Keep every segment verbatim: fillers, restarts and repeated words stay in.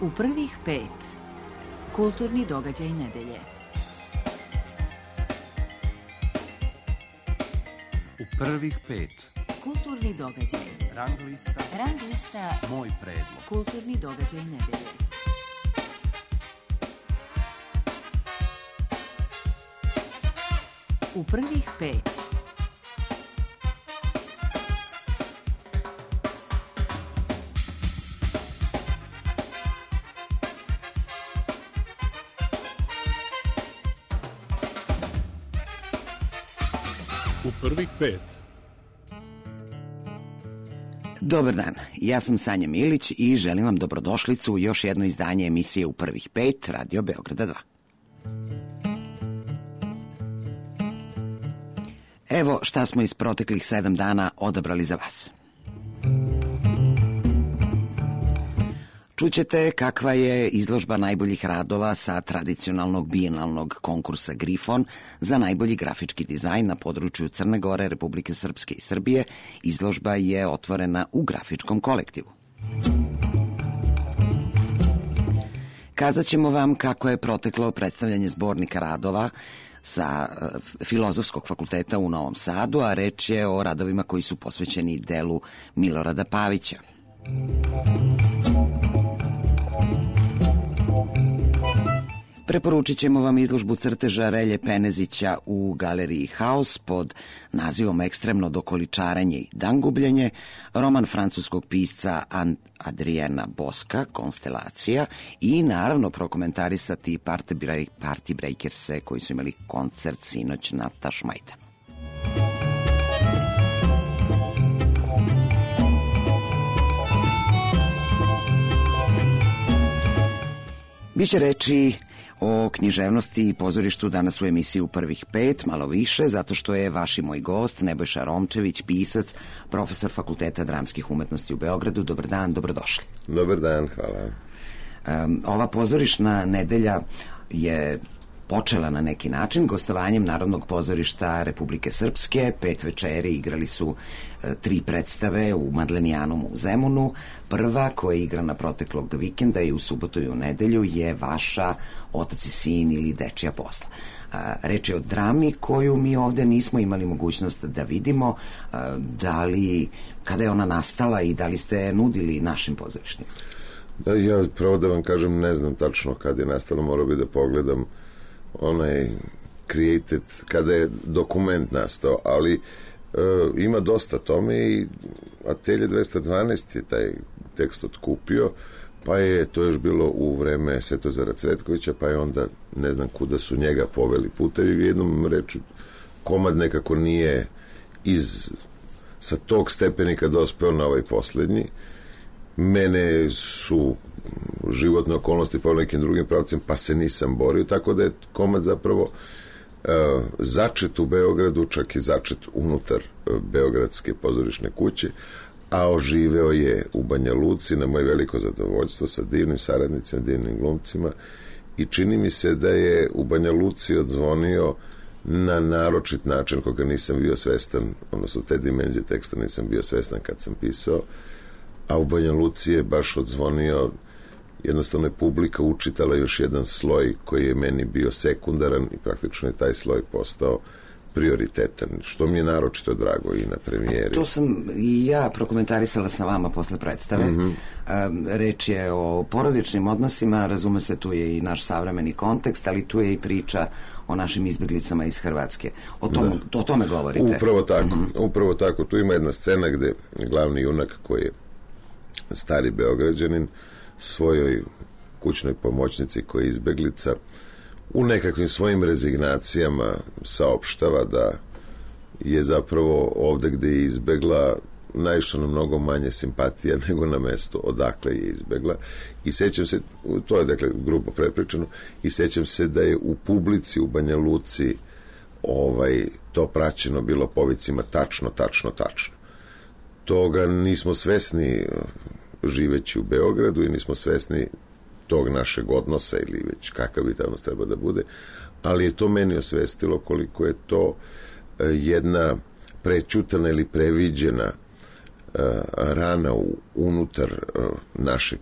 U prvih pet. Kulturni događaj nedelje. U prvih pet. Kulturni događaj. Rang lista. Rang lista. Moj predlog. Kulturni događaj nedelje. U prvih pet. U prvih pet. Dobar dan, ja sam Sanja Milić i želim vam dobrodošlicu u još jedno izdanje emisije U prvih pet Radio Beograda dva. Evo šta smo iz proteklih sedam dana odabrali za vas. Čućete kakva je izložba najboljih radova sa tradicionalnog bijenalnog konkursa Grifon za najbolji grafički dizajn na području Crne Gore, Republike Srpske i Srbije. Izložba je otvorena u grafičkom kolektivu. Kazat ćemo vam kako je proteklo predstavljanje zbornika radova sa Filozofskog fakulteta u Novom Sadu, a reč je o radovima koji su posvećeni delu Milorada Pavića. Preporučit ćemo vam izložbu crteža Relje Penezića u galeriji Haos pod nazivom Ekstremno dokoličarenje i dangubljenje, roman francuskog pisca Adriena Boska, Konstelacija, i naravno prokomentarisati Party Breakers-e koji su imali koncert sinoć na Tašmajdanu. Biće reči o književnosti i pozorištu danas u emisiji U prvih pet, malo više, zato što je vaš i moj gost Nebojša Romčević, pisac, profesor Fakulteta dramskih umetnosti u Beogradu. Dobar dan, dobrodošli. Dobar dan, hvala. Um, ova pozorišna nedelja je počela na neki način gostovanjem Narodnog pozorišta Republike Srpske. Pet večeri igrali su e, tri predstave u Madlenijanumu u Zemunu. Prva, koja je igrana proteklog vikenda i u subotu i u nedelju, je vaša Otac i sin ili Dečija posla. A, reč je o drami koju mi ovde nismo imali mogućnost da vidimo. A, da li, kada je ona nastala i da li ste nudili našim pozorištima? Da, ja pravo da vam kažem, ne znam tačno kada je nastala, morao bi da pogledam onaj created, kada je dokument nastao, ali e, ima dosta tome i Atelje dvesta dvanaest je taj tekst otkupio, pa je to još bilo u vreme Svetozara Cvetkovića, pa je onda ne znam kuda su njega poveli putevi. Jednom reču, komad nekako nije iz sa tog stepenika dospeo na ovaj poslednji. Mene su životne okolnosti po nekim drugim pravcem, pa se nisam borio, tako da je komad zapravo uh, začet u Beogradu, čak i začet unutar uh, Beogradske pozorišne kuće, a oživeo je u Banja Luci na moje veliko zadovoljstvo sa divnim saradnicima, divnim glumcima, i čini mi se da je u Banja Luci odzvonio na naročit način koga nisam bio svestan, odnosno te dimenzije teksta nisam bio svestan kad sam pisao, a u Banja Luci je baš odzvonio, jednostavno je publika učitala još jedan sloj koji je meni bio sekundaran i praktično je taj sloj postao prioritetan, što mi je naročito drago i na premijeri. To sam i ja prokomentarisala sa vama posle predstave. Mm-hmm. Reč je o porodičnim odnosima, razume se, tu je i naš savremeni kontekst, ali tu je i priča o našim izbeglicama iz Hrvatske. O, tom, da. o tome govorite. Upravo tako, mm-hmm. upravo tako. Tu ima jedna scena gde glavni junak, koji je stari Beograđanin, svojoj kućnoj pomoćnici koja je izbeglica, u nekakvim svojim rezignacijama saopštava da je zapravo ovde gde je izbegla naišla na mnogo manje simpatija nego na mesto odakle je izbegla. I sećam se, to je dakle grubo prepričano, i sećam se da je u publici u Banja Luci ovaj, to praćeno bilo povicima tačno, tačno, tačno. Toga nismo svesni živeći u Beogradu i nismo svesni tog našeg odnosa ili već kakav bi taj odnos treba da bude, ali je to meni osvestilo koliko je to jedna prećutana ili previđena rana unutar našeg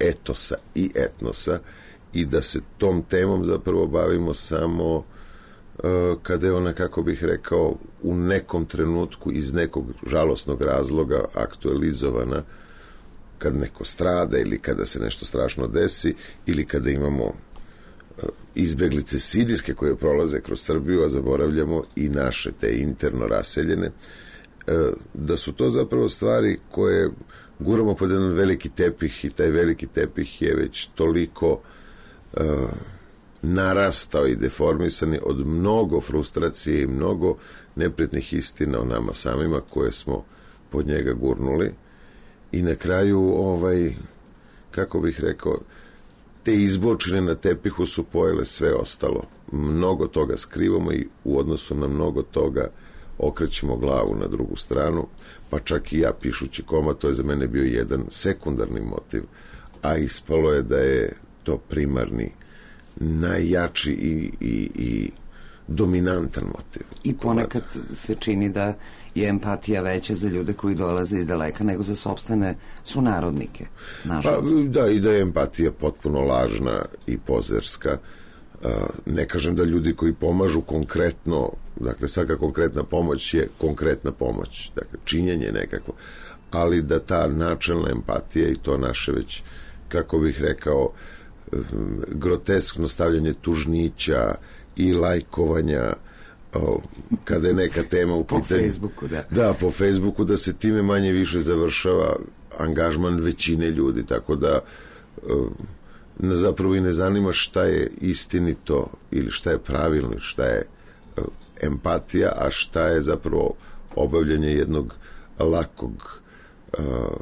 etosa i etnosa i da se tom temom zapravo bavimo samo uh, kada je ona, kako bih rekao, u nekom trenutku iz nekog žalosnog razloga aktualizovana, kad neko strada ili kada se nešto strašno desi ili kada imamo uh, izbeglice sirijske koje prolaze kroz Srbiju, a zaboravljamo i naše te interno raseljene, uh, da su to zapravo stvari koje guramo pod jedan veliki tepih i taj veliki tepih je već toliko uh, narastao i deformisani od mnogo frustracije i mnogo neprijatnih istina o nama samima koje smo pod njega gurnuli i na kraju ovaj, kako bih rekao, te izbočine na tepihu su pojele sve ostalo. Mnogo toga skrivamo i u odnosu na mnogo toga okrećemo glavu na drugu stranu, pa čak i ja pišući komad, to je za mene bio jedan sekundarni motiv, a ispalo je da je to primarni, najjači i, i, i dominantan motiv. I ponekad se čini da je empatija veća za ljude koji dolaze iz daleka nego za sopstvene sunarodnike, nažalost. Pa, da, i da je empatija potpuno lažna i pozerska. Ne kažem da ljudi koji pomažu konkretno, dakle svaka konkretna pomoć je konkretna pomoć, dakle činjenje nekako, ali da ta načelna empatija i to naše već, kako bih rekao, groteskno stavljanje tužnića i lajkovanja o, kada je neka tema u pitanju. Po Facebooku, da. Da, po Facebooku, da se time manje više završava angažman većine ljudi, tako da o, zapravo i ne zanima šta je istinito ili šta je pravilno, šta je o, empatija, a šta je zapravo obavljanje jednog lakog o,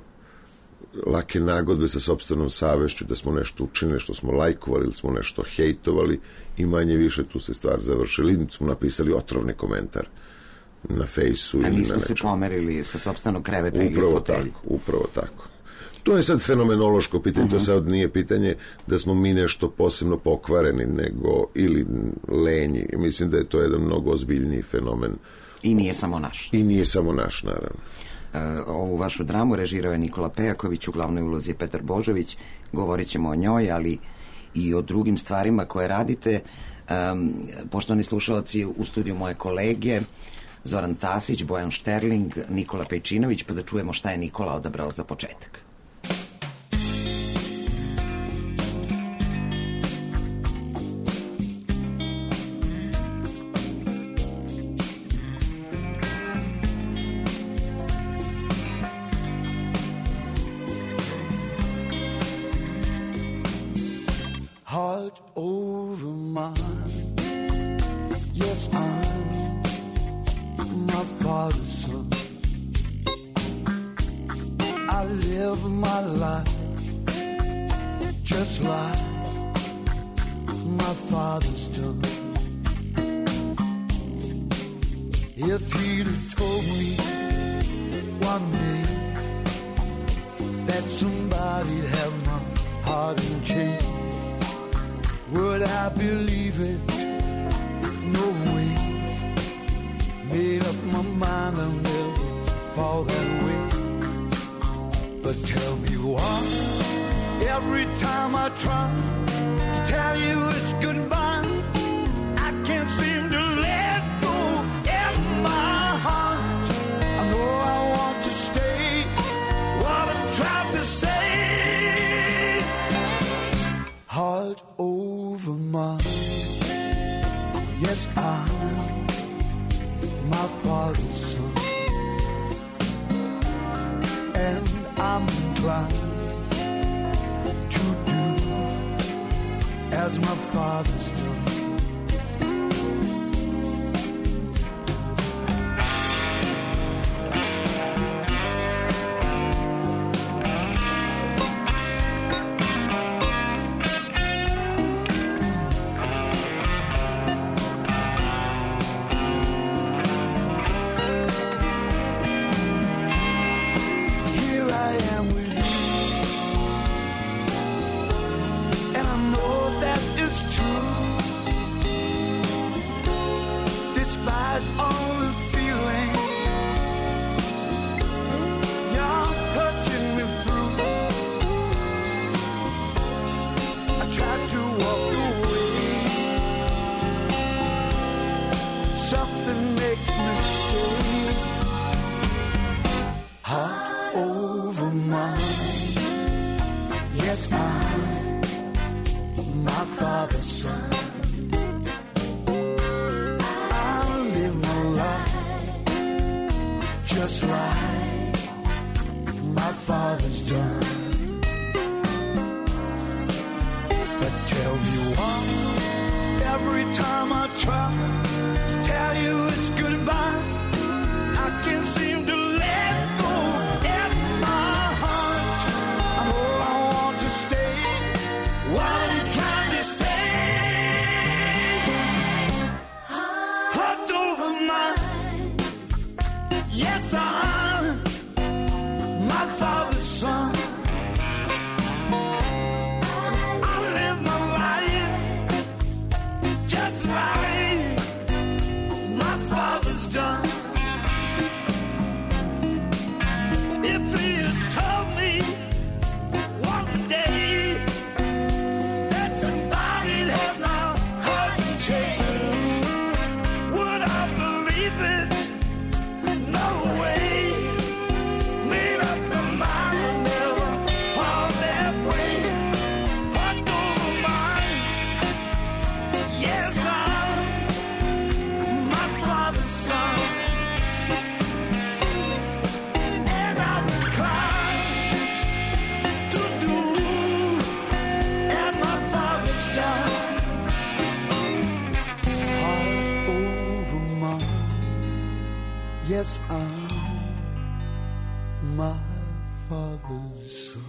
lake nagodbe sa sopstvenom savešću da smo nešto učinili, što smo lajkovali ili smo nešto hejtovali i manje više tu se stvar završila. Ili smo napisali otrovni komentar na fejsu ili na nečem. A nismo se pomerili sa sopstvenog kreveta ili upravo fotelju. Tako, upravo tako. To je sad fenomenološko pitanje, uh-huh. To sad nije pitanje da smo mi nešto posebno pokvareni nego ili lenji. Mislim da je to jedan mnogo ozbiljniji fenomen. I nije samo naš. I nije samo naš, naravno. Ovu vašu dramu režirao je Nikola Pejaković, u glavnoj ulozi Petar Božović. Govorit ćemo o njoj, ali i o drugim stvarima koje radite. Um, poštovani slušalci, u studiju moje kolege Zoran Tasić, Bojan Šterling, Nikola Pejčinović, pa da čujemo šta je Nikola odabrao za početak. Heart over mine. Yes, I'm my father's son. I live my life just like my father's done. If he'd have told me one day that somebody'd have my heart in chains, would I believe it? No way. Made up my mind I'll never fall that way. But tell me why, every time I try to tell you it's goodbye, I can't seem to let go in my heart. I know I want to stay, what I'm trying to say. Heart over mine. Yes, I'm my father's son, and I'm inclined to do as my father's done. True. walk away. Something makes me stay. Heart over mind. Yes, I'm my father's son. I'll live my life just like my father's done. But tell me why every time I try to tell you it's goodbye, I can't seem to let go in my heart. I know I want to stay. What are you trying to say? Heart over mind. Yes, I'm my father's son. I live my life just like my father's done. If he had told me one day that somebody'd have my heart changed, would I believe it? No way. Made up my mind and never fall that way. Heart over mind. Yes, I'm my father's son. And I'm inclined to do as my father's done. Heart over mind. Yes, I'm my father's son.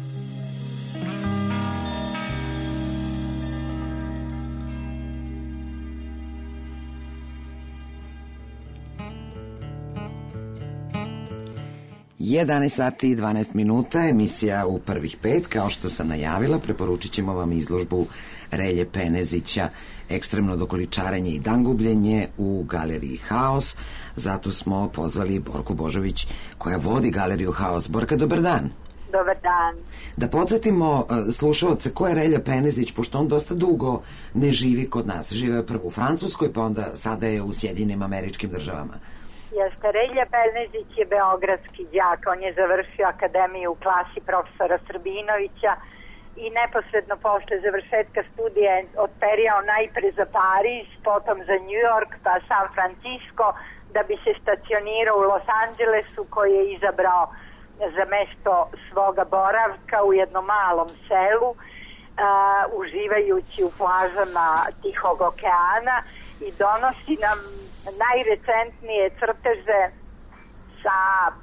jedanaest sati i dvanaest minuta, emisija u prvih pet. Kao što sam najavila, preporučit ćemo vam izložbu Relje Penezića Ekstremno dokoličarenje i dangubljenje u galeriji Haos. Zato smo pozvali Borku Božović koja vodi galeriju Haos. Borka, dobar dan. Dobar dan. Da podsjetimo uh, slušaoce ko je Relja Penezić, pošto on dosta dugo ne živi kod nas. Živeo je prvo u Francuskoj, pa onda sada je u Sjedinim Američkim Državama. Jeste, Relja Penezić je beogradski đak. On je završio akademiju u klasi profesora Srbinovića i neposredno posle završetka studija je odperijao najpre za Pariz, potom za New York, pa San Francisco, da bi se stacionirao u Los Angelesu, koji je izabrao za mesto svoga boravka u jednom malom selu, uh, uživajući u plažama Tihog okeana, i donosi nam najrecentnije crteže sa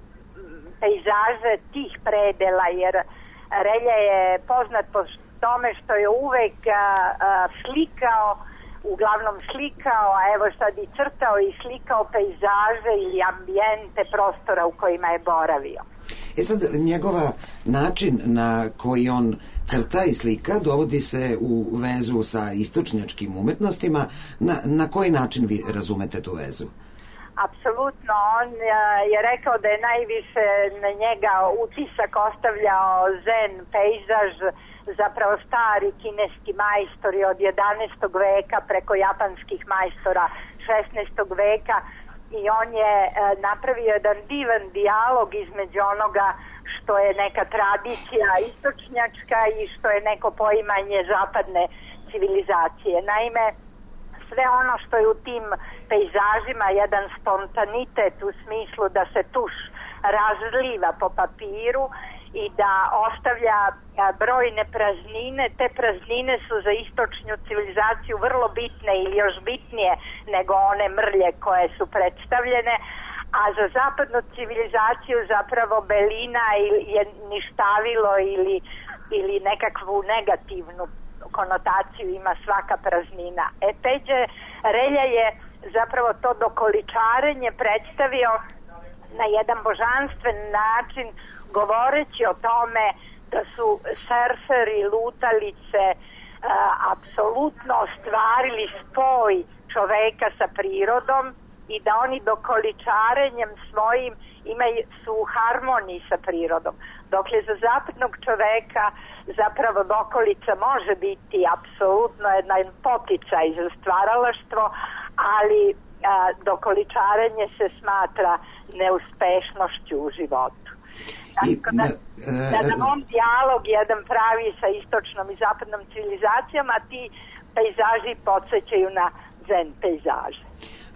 pejzaže tih predela, jer Relja je poznat po tome što je uvek a, a, slikao, uglavnom slikao, a evo sad i crtao i slikao pejzaže ili ambijente prostora u kojima je boravio. E sad, njegova način na koji on crta i slika dovodi se u vezu sa istočnjačkim umetnostima. Na, na koji način vi razumete tu vezu? Apsolutno, on je rekao da je najviše na njega utisak ostavljao zen pejzaž, zapravo stari kineski majstori od jedanaestog veka preko japanskih majstora šesnaestog veka, i on je napravio jedan divan dijalog između onoga što je neka tradicija istočnjačka i što je neko poimanje zapadne civilizacije. Naime, sve ono što je u tim pejzažima jedan spontanitet u smislu da se tuš razliva po papiru i da ostavlja brojne praznine. Te praznine su za istočnju civilizaciju vrlo bitne ili još bitnije nego one mrlje koje su predstavljene, a za zapadnu civilizaciju zapravo belina je ništavilo ili, ili nekakvu negativnu konotaciju ima svaka praznina. E, Peđe Relja je zapravo to dokoličarenje predstavio na jedan božanstven način, govoreći o tome da su surferi, lutalice a, apsolutno ostvarili spoj čoveka sa prirodom i da oni dokoličarenjem svojim imaju, su u harmoniji sa prirodom. Dok je za zapadnog čoveka zapravo dokolica može biti apsolutno jedan poticaj za stvaralaštvo, ali a, dokoličarenje se smatra neuspešnošću u životu. Tako da, da nam on dijalog jedan pravi sa istočnom i zapadnom civilizacijom, a ti pejzaži podsjećaju na zen pejzaže.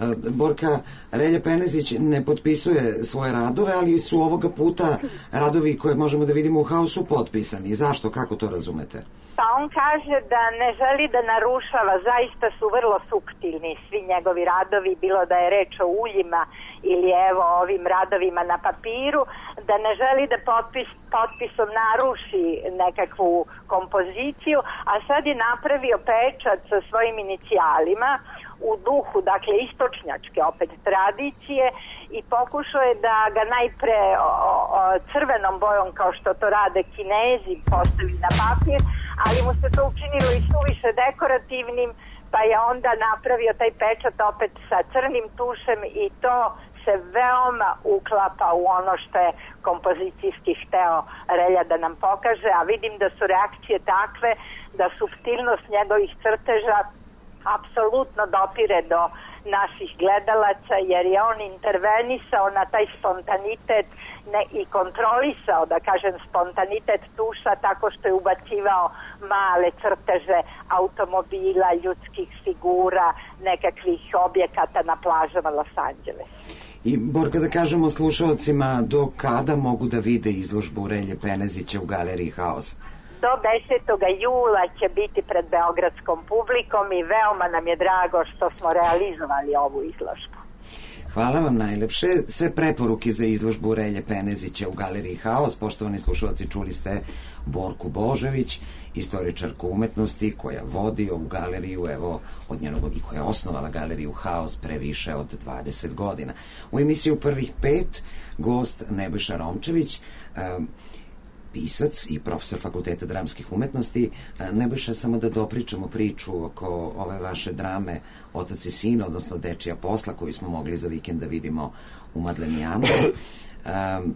Borka, Relja Penezić ne potpisuje svoje radove, ali su ovoga puta radovi koje možemo da vidimo u Haosu potpisani. Zašto? Kako to razumete? Pa on kaže da ne želi da narušava, zaista su vrlo suptilni svi njegovi radovi, bilo da je reč o uljima ili evo ovim radovima na papiru, da ne želi da potpis, potpisom naruši nekakvu kompoziciju, a sad je napravio pečat sa svojim inicijalima u duhu, dakle, istočnjačke opet tradicije i pokušao je da ga najpre o, o, crvenom bojom, kao što to rade Kinezi, postavi na papir, ali mu se to učinilo i suviše dekorativnim, pa je onda napravio taj pečat opet sa crnim tušem i to se veoma uklapa u ono što je kompozicijski hteo Relja da nam pokaže, a vidim da su reakcije takve da suptilnost njegovih crteža apsolutno dopire do naših gledalaca, jer je on intervenisao na taj spontanitet ne, i kontrolisao, da kažem, spontanitet tuša tako što je ubacivao male crteže automobila, ljudskih figura, nekakvih objekata na plažama Los Angeles. I Borka, da kažemo slušalcima do kada mogu da vide izložbu Relje Penezića u Galeriji Haos? Do desetog jula će biti pred beogradskom publikom i veoma nam je drago što smo realizovali ovu izložbu. Hvala vam najlepše. Sve preporuke za izložbu Relje Penezića u Galeriji Haos, poštovani slušalci, čuli ste Borku Božović, istoričarku umetnosti koja vodi ovu galeriju, evo, od njenog, i koja je osnovala Galeriju Haos pre više od dvadeset godina. U emisiju Prvih pet gost Nebojša Romčević, um, pisac i profesor Fakulteta dramskih umetnosti. Nebojša, samo da dopričamo priču oko ove vaše drame Otac i sin, odnosno Dečija posla, koju smo mogli za vikend da vidimo u Madlenijanu. Um,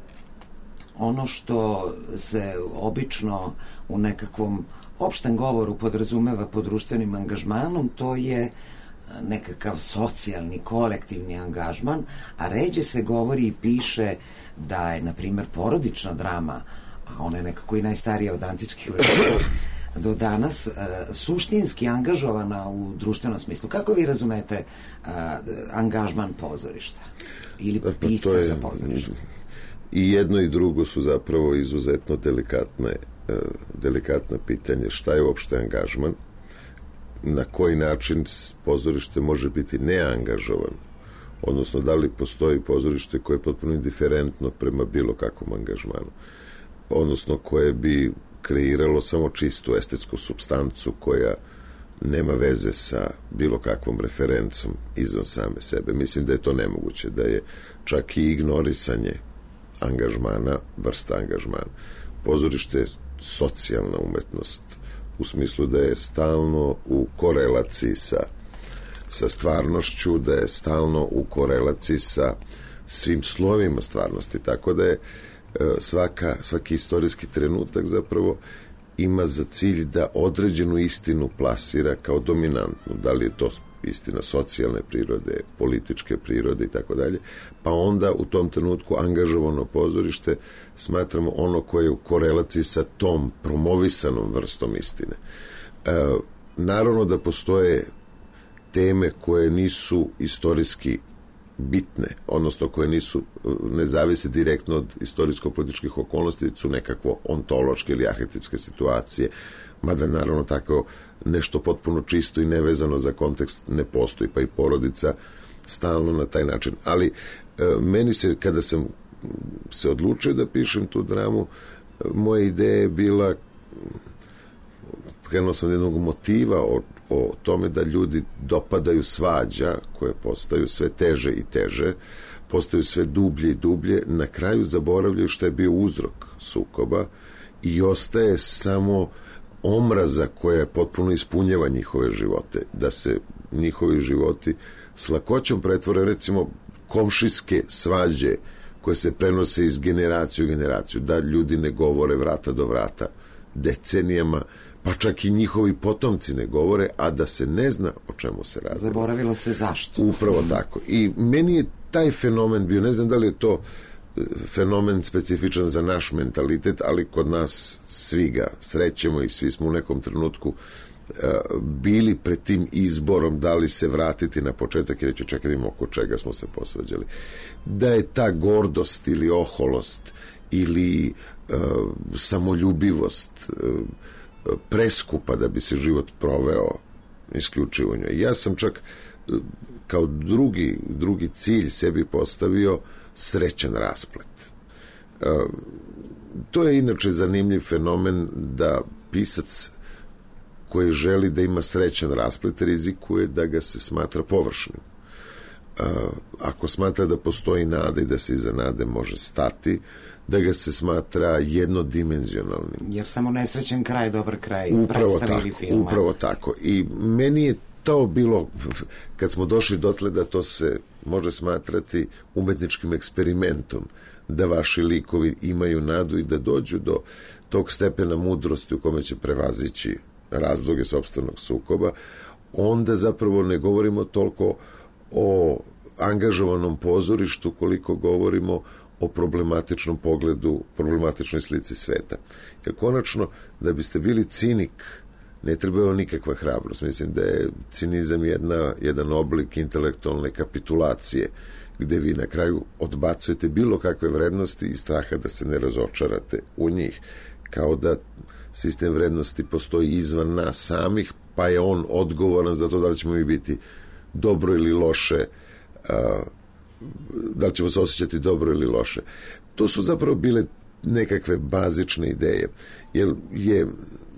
ono što se obično u nekakvom opštem govoru podrazumeva pod društvenim angažmanom, to je nekakav socijalni, kolektivni angažman, a ređe se govori i piše da je, na primjer, porodična drama, a ona je nekako i najstarija od antičkih vremena do danas, uh, suštinski angažovana u društvenom smislu. Kako vi razumete uh, angažman pozorišta ili da, pa pisca je, za pozorište? I jedno i drugo su zapravo izuzetno delikatne, uh, delikatna pitanje. Šta je uopšte angažman? Na koji način pozorište može biti neangažovan? Odnosno, da li postoji pozorište koje je potpuno indiferentno prema bilo kakvom angažmanu? Odnosno, koje bi kreiralo samo čistu estetsku supstancu koja nema veze sa bilo kakvom referencom izvan same sebe. Mislim da je to nemoguće, da je čak i ignorisanje angažmana vrsta angažmana. Pozorište je socijalna umetnost, u smislu da je stalno u korelaciji sa, sa stvarnošću, da je stalno u korelaciji sa svim slovima stvarnosti, tako da je svaka, svaki istorijski trenutak zapravo ima za cilj da određenu istinu plasira kao dominantnu, da li je to istina socijalne prirode, političke prirode i tako dalje, pa onda u tom trenutku angažovano pozorište smatramo ono koje je u korelaciji sa tom promovisanom vrstom istine. E, naravno da postoje teme koje nisu istorijski bitne, odnosno koje nisu, ne zavise direktno od istorijsko-političkih okolnosti, su nekakvo ontološke ili arhetipske situacije, mada naravno tako nešto potpuno čisto i nevezano za kontekst ne postoji, pa i porodica stalno na taj način. Ali e, meni se, kada sam se odlučio da pišem tu dramu, moja ideja je bila, krenuo sam od jednog motiva o, o tome da ljudi dopadaju svađa koje postaju sve teže i teže, postaju sve dublje i dublje, na kraju zaboravljaju što je bio uzrok sukoba i ostaje samo omraza koja potpuno ispunjava njihove živote, da se njihovi životi s lakoćom pretvore, recimo komšijske svađe koje se prenose iz generacije u generaciju, da ljudi ne govore vrata do vrata decenijama, pa čak i njihovi potomci ne govore, a da se ne zna o čemu se radi. Zaboravilo se zašto. Upravo tako. I meni je taj fenomen bio, ne znam da li je to fenomen specifičan za naš mentalitet, ali kod nas svi ga srećemo i svi smo u nekom trenutku bili pred tim izborom da li se vratiti na početak i reći čekaj oko čega smo se posvađali. Da je ta gordost ili oholost ili uh, samoljubivost uh, preskupa da bi se život proveo isključivo njoj. Ja sam čak uh, kao drugi, drugi cilj sebi postavio srećan rasplet. Uh, to je inače zanimljiv fenomen da pisac koji želi da ima srećan rasplet rizikuje da ga se smatra površnim. Uh, ako smatra da postoji nada i da se iza nade može stati, da ga se smatra jednodimenzionalnim. Jer samo nesrećen kraj, dobar kraj, upravo predstavi ili tako, filma. Upravo tako. I meni je to bilo, kad smo došli dotle da to se može smatrati umetničkim eksperimentom, da vaši likovi imaju nadu i da dođu do tog stepena mudrosti u kome će prevazići razloge sopstvenog sukoba, onda zapravo ne govorimo toliko o angažovanom pozorištu koliko govorimo o problematičnom pogledu, problematičnoj slici sveta. Jer konačno, da biste bili cinik, ne treba nikakva hrabrost. Mislim da je cinizam jedna, jedan oblik intelektualne kapitulacije, gde vi na kraju odbacujete bilo kakve vrednosti i straha da se ne razočarate u njih. Kao da sistem vrednosti postoji izvan nas samih, pa je on odgovoran za to da li ćemo mi biti dobro ili loše, a, da li ćemo se osjećati dobro ili loše. To su zapravo bile nekakve bazične ideje, jer je e,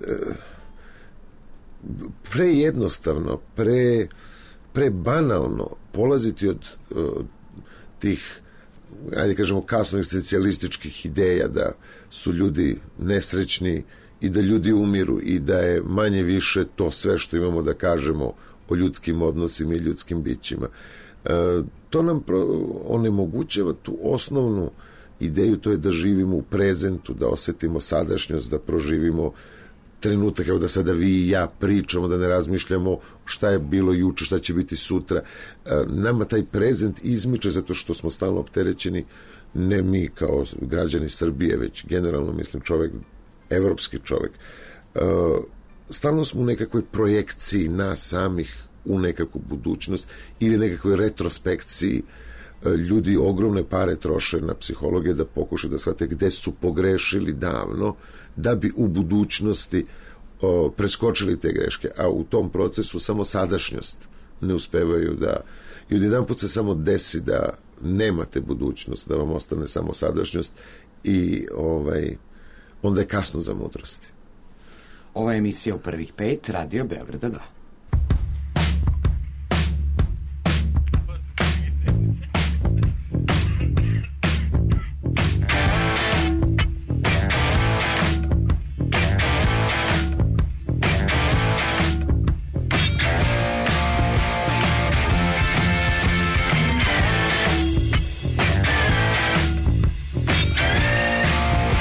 prejednostavno, pre, pre banalno polaziti od e, tih, ajde kažemo, kasno egzistencijalističkih ideja da su ljudi nesrećni i da ljudi umiru i da je manje više to sve što imamo da kažemo o ljudskim odnosima i ljudskim bićima. E, to nam onemogućava tu osnovnu ideju, to je da živimo u prezentu, da osetimo sadašnjost, da proživimo trenutak, evo da sada vi i ja pričamo, da ne razmišljamo šta je bilo juče, šta će biti sutra. E, nama taj prezent izmiče zato što smo stalno opterećeni, ne mi kao građani Srbije, već generalno mislim čovek, evropski čovek. E, stalno smo u nekakvoj projekciji nas samih u nekakvu budućnost ili nekakvoj retrospekciji. Ljudi ogromne pare troše na psihologije da pokušaju da shvate gde su pogrešili davno, da bi u budućnosti o, preskočili te greške, a u tom procesu samo sadašnjost ne uspevaju da, i odjedan put se samo desi da nemate budućnost, da vam ostane samo sadašnjost i ovaj, onda je kasno za mudrosti. Ova je emisija u prvih pet, Radio Beograda dva.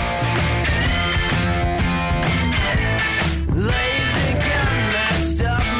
Lazy got messed up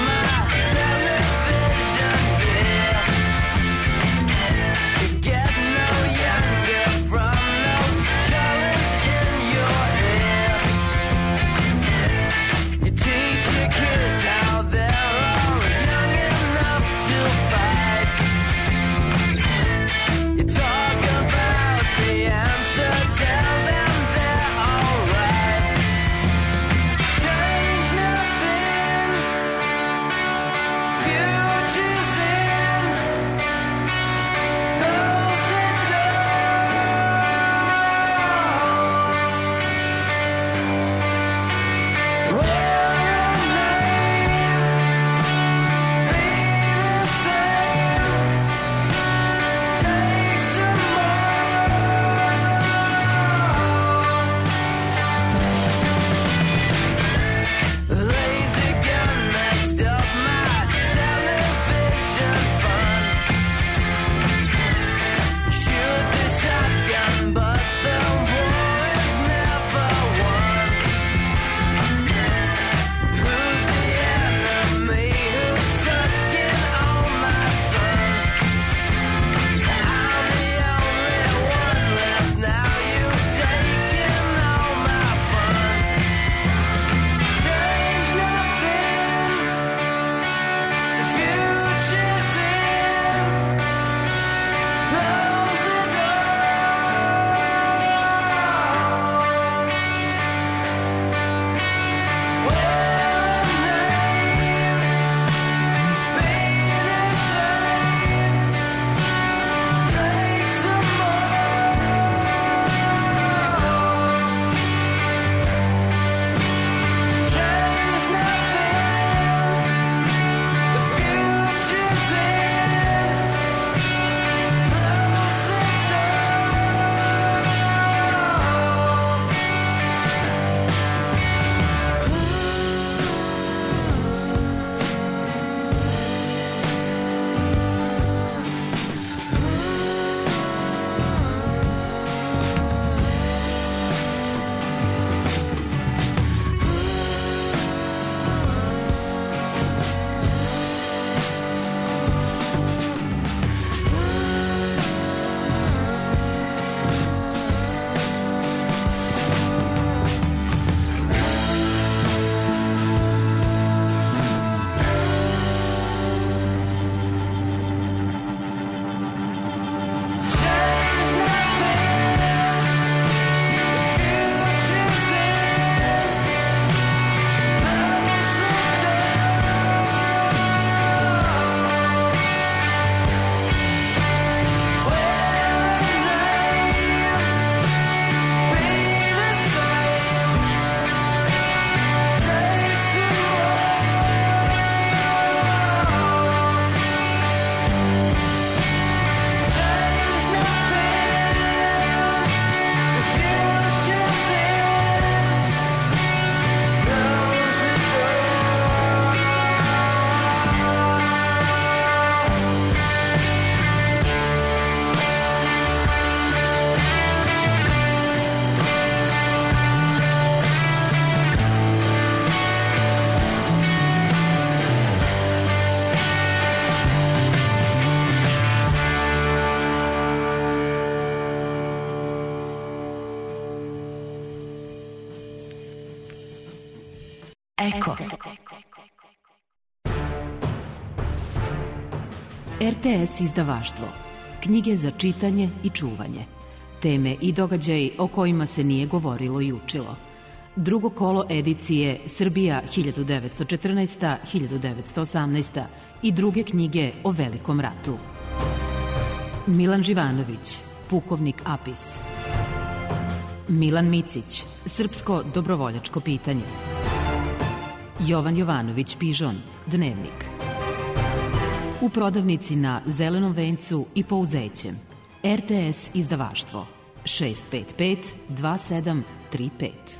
R T S izdavaštvo. Knjige za čitanje i čuvanje. Teme i događaji o kojima se nije govorilo i učilo. Drugo kolo edicije Srbija hiljadu devetsto četrnaesta do hiljadu devetsto osamnaesta i druge knjige o Velikom ratu. Milan Živanović, Pukovnik Apis. Milan Micić, Srpsko dobrovoljačko pitanje. Jovan Jovanović Pižon, Dnevnik. U prodavnici na Zelenom vencu i Pouzećem. R T S izdavaštvo šest pet pet dva sedam tri pet.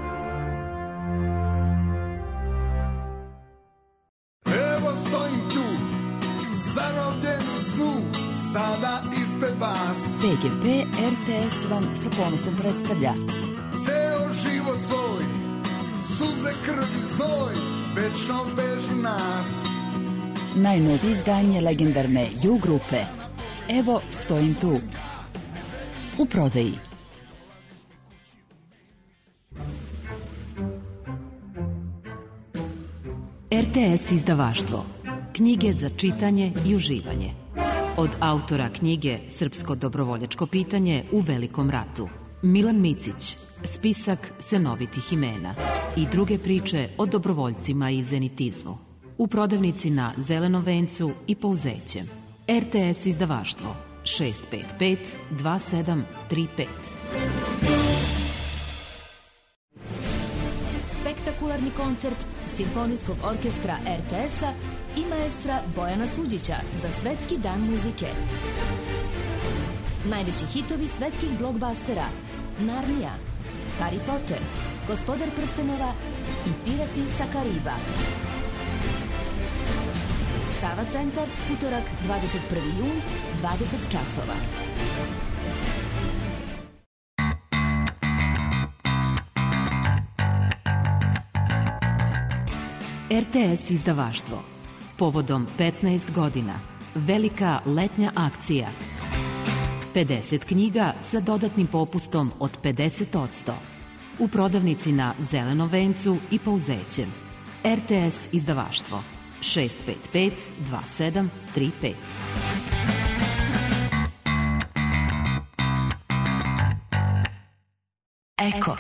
Evo stojim tu, zarobljen u snu, sada ispred vas. P G P R T S vam sa ponosom predstavlja Ceo život svoj, suze, krv i znoj, večno vežu nas. najnovije izdanje legendarne U grupe Evo stojim tu. U prodaji. R T S izdavaštvo. Knjige za čitanje i uživanje. Od autora knjige Srpsko dobrovoljačko pitanje u Velikom ratu. Milan Micić, Spisak senovitih imena i druge priče o dobrovoljcima i zenitizmu. U prodavnici na Zelenom vencu i Pouzećem. R T S izdavaštvo šest pet pet dva sedam tri pet. Spektakularni koncert Simfonijskog orkestra R T S-a i maestra Bojana Suđića za Svetski dan muzike. Najveći hitovi svetskih blockbustera Narnija, Harry Potter, Gospodar prstenova i Pirati sa Kariba. Sava centar, utorak dvadeset prvi jun, dvadeset časova. R T S izdavaštvo. Povodom petnaest godina. Velika letnja akcija. pedeset knjiga sa dodatnim popustom od pedeset posto. U prodavnici na Zelenom vencu i Pouzećem. R T S izdavaštvo šest pet pet dva sedam tri pet. Eko.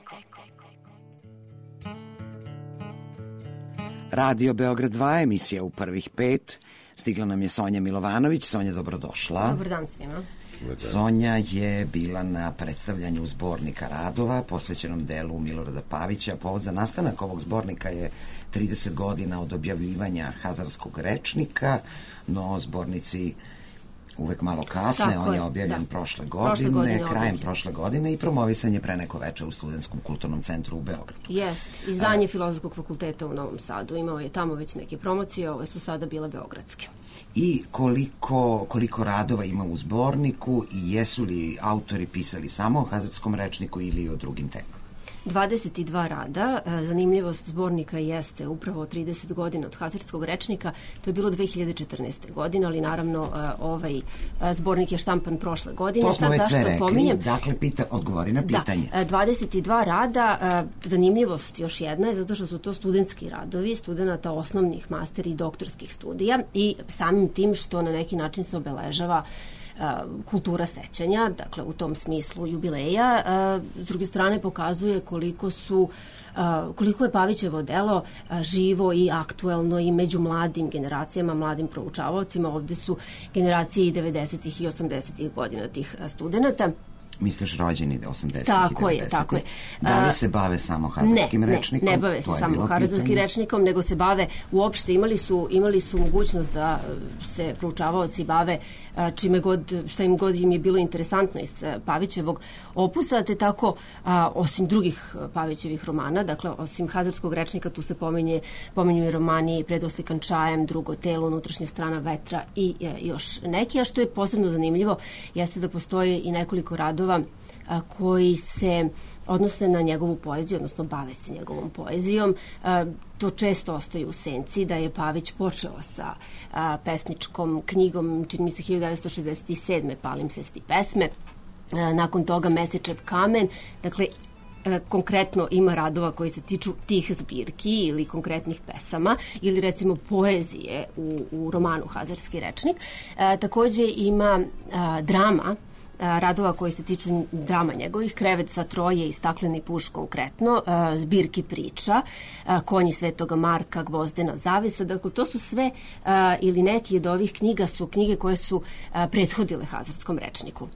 Radio Beograd dva, emisija u prvih pet. Stigla nam je Sonja Milovanović. Sonja, dobrodošla. Dobar dan svima. Sonja je bila na predstavljanju zbornika radova posvećenom delu Milorada Pavića. Povod za nastanak ovog zbornika je trideset godina od objavljivanja Hazarskog rečnika, no zbornici uvek malo kasne. Tako on je je, objavljen da. prošle godine, Prošle godine krajem objavljen. prošle godine i promovisan je pre neko veče u Studentskom kulturnom centru u Beogradu. Jest, izdanje Filozofskog fakulteta u Novom Sadu. Imao je tamo već neke promocije, ove su sada bile beogradske. I koliko, koliko radova ima u zborniku i jesu li autori pisali samo o Hazarskom rečniku ili o drugim temama? dvadeset dva rada. Zanimljivost zbornika jeste upravo trideset godina od Hazarskog rečnika. To je bilo dve hiljade četrnaeste. godine, ali naravno ovaj zbornik je štampan prošle godine. To smo Sad, već sve rekli. Pominjem? Dakle, pita, odgovori na pitanje. Da, dvadeset dva rada. Zanimljivost još jedna je zato što su to studentski radovi, studenta osnovnih, master i doktorskih studija i samim tim što na neki način se obeležava kultura sećanja, dakle u tom smislu jubileja. S druge strane pokazuje koliko su koliko je Pavićevo delo živo i aktuelno i među mladim generacijama, mladim proučavaocima. Ovde su generacije i devedesetih i osamdesetih godina tih studenta. Misliš rođeni osamdesetih Tako i je, tako je. Da li se bave samo hazarskim ne, rečnikom? Ne, ne bave se samo hazarskim rečnikom, nego se bave uopšte, imali su, imali su mogućnost da se proučavaoci bave čime god, šta im god im je bilo interesantno iz Pavićevog opusa, te tako, a, osim drugih Pavićevih romana, dakle, osim hazarskog rečnika, tu se pominje, pominju i romani Predoslikan čajem, Drugo telo, Unutrašnja strana vetra i e, još neki, a što je posebno zanimljivo jeste da postoje i nekoliko radova a, koji se odnose na njegovu poeziju, odnosno bave se njegovom poezijom. A, to često ostaje u senci da je Pavić počeo sa a, pesničkom knjigom, čini mi se hiljadu devetsto šezdeset sedme. Palimpsest i pesme. A, nakon toga Mesečev kamen. Dakle, konkretno ima radova koji se tiču tih zbirki ili konkretnih pesama ili recimo poezije u, u romanu Hazarski rečnik. E, takođe ima a, drama, a, radova koji se tiču drama njegovih, Krevet za troje i Stakleni puš konkretno, a, zbirki priča, a, Konji Svetoga Marka, Gvozdena zavesa. Dakle, to su sve a, ili neki od ovih knjiga su knjige koje su a, prethodile Hazarskom rečniku.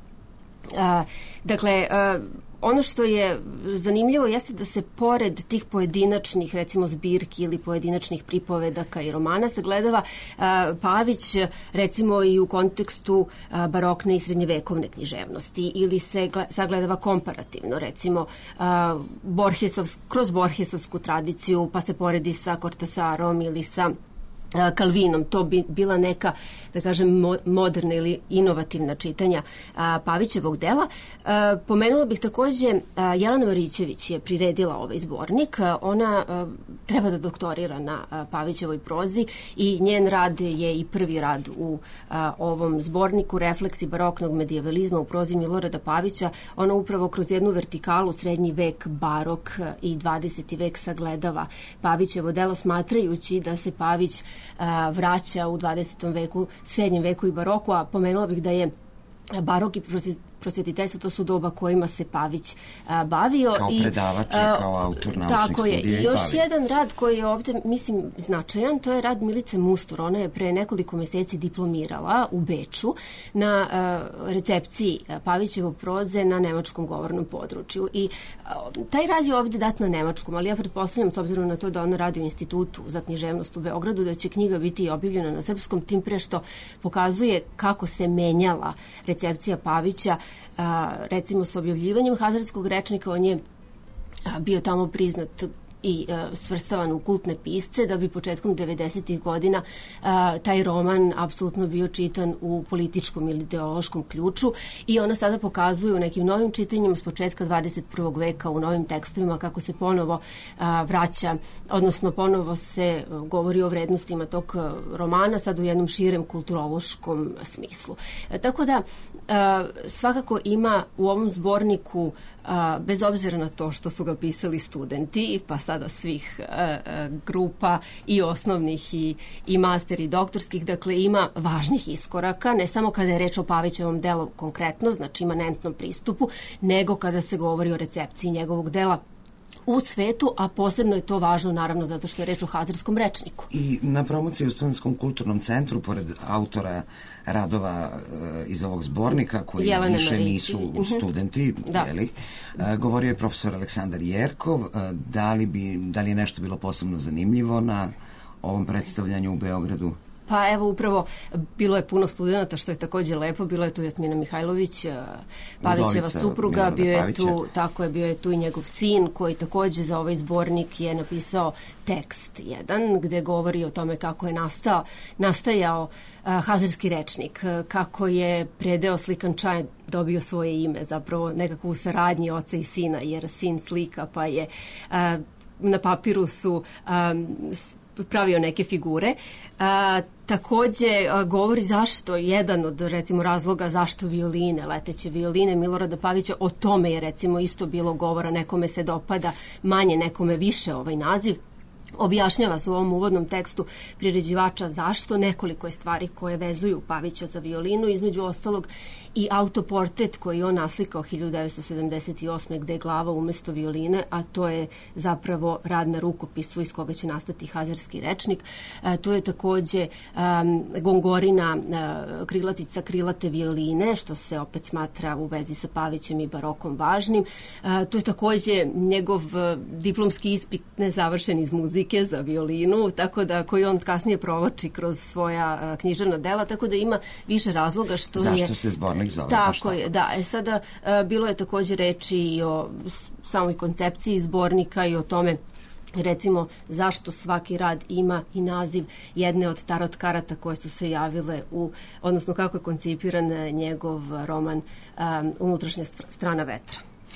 A, dakle, a, ono što je zanimljivo jeste da se pored tih pojedinačnih, recimo, zbirki ili pojedinačnih pripovedaka i romana sagledava a, Pavić, recimo, i u kontekstu a, barokne i srednjevekovne književnosti ili se sagledava komparativno, recimo, a, Borgesov, kroz Borgesovsku tradiciju, pa se poredi sa Kortasarom ili sa Kalvinom. To bi bila neka, da kažem, moderna ili inovativna čitanja a, Pavićevog dela. A, pomenula bih takođe, a, Jelena Marićević je priredila ovaj zbornik. A, ona a, treba da doktorira na a, Pavićevoj prozi i njen rad je i prvi rad u a, ovom zborniku, Refleksi baroknog medijevalizma u prozi Milorada Pavića. Ona upravo kroz jednu vertikalu srednji vek, barok i dvadeseti vek sagledava Pavićevo delo, smatrajući da se Pavić a, vraća u dvadesetom veku, srednjem veku i baroku, a pomenula bih da je barok i prosvetiteljstvo, to su doba kojima se Pavić a, bavio. Kao predavač, kao autor naučnih tako studija. Je. I još bavi. Jedan rad koji je ovde, mislim, značajan, to je rad Milice Mustur. Ona je pre nekoliko meseci diplomirala u Beču na a, recepciji Pavićevog proze na nemačkom govornom području. I a, taj rad je ovde dat na nemačkom, ali ja pretpostavljam, s obzirom na to da ona radi u Institutu za književnost u Beogradu, da će knjiga biti objavljena na srpskom, tim pre što pokazuje kako se menjala recepcija Pavića. A, recimo s objavljivanjem Hazarskog rečnika, on je a, bio tamo priznat i a, svrstavan u kultne pisce, da bi početkom devedesetih godina a, taj roman apsolutno bio čitan u političkom ili ideološkom ključu i ona sada pokazuje u nekim novim čitanjima s početka dvadeset prvog veka u novim tekstovima kako se ponovo a, vraća, odnosno ponovo se a, govori o vrednostima tog a, romana, sad u jednom širem kulturološkom smislu. A, tako da a, svakako ima u ovom zborniku, a, bez obzira na to što su ga pisali studenti, pa sada svih a, a, grupa i osnovnih i, i master i doktorskih, dakle ima važnih iskoraka, ne samo kada je reč o Pavićevom delu konkretno, znači imanentnom pristupu, nego kada se govori o recepciji njegovog dela u svetu, a posebno je to važno naravno zato što je reč o Hazarskom rečniku. I na promociji u Studentskom kulturnom centru, pored autora radova e, iz ovog zbornika, koji Jelene više Marići. nisu studenti, Da. jeli, e, govorio je profesor Aleksandar Jerkov. E, da, li bi, da li je nešto bilo posebno zanimljivo na ovom predstavljanju u Beogradu? Pa evo upravo bilo je puno studenta, što je takođe lepo, bilo je tu Jasmina Mihajlović, Pavićeva Udovica supruga, Milorada bio je Pavića. tu, tako je, bio je tu i njegov sin koji takođe za ovaj zbornik je napisao tekst jedan gde govori o tome kako je nastao, nastajao a, Hazarski rečnik, kako je predeo slikančaj dobio svoje ime, zapravo nekako u saradnji oca i sina, jer sin slika pa je a, na papiru su a, pravio neke figure. A, takođe a, govori zašto, jedan od recimo razloga zašto violine, leteće violine Milorada Pavića, o tome je recimo isto bilo govora, nekome se dopada manje, nekome više ovaj naziv. Objašnjava se u ovom uvodnom tekstu priređivača zašto, nekoliko je stvari koje vezuju Pavića za violinu, između ostalog i autoportret koji on naslikao hiljadu devetsto sedamdeset osme gde je glava umesto violine, a to je zapravo rad na rukopisu iz koga će nastati Hazarski rečnik. E, to je takođe um, gongorina, uh, krilatica krilate violine, što se opet smatra u vezi sa Pavićem i barokom važnim. E, to je takođe njegov uh, diplomski ispit nezavršen iz muzike za violinu, tako da koji on kasnije provlači kroz svoja uh, književna dela, tako da ima više razloga što Zašto je... Zašto se zbornik zove? Tako je, da. E sada uh, bilo je takođe reči i o s- samoj koncepciji zbornika i o tome recimo zašto svaki rad ima i naziv jedne od tarot karata koje su se javile u, odnosno kako je koncipiran njegov roman um, Unutrašnja strana vetra.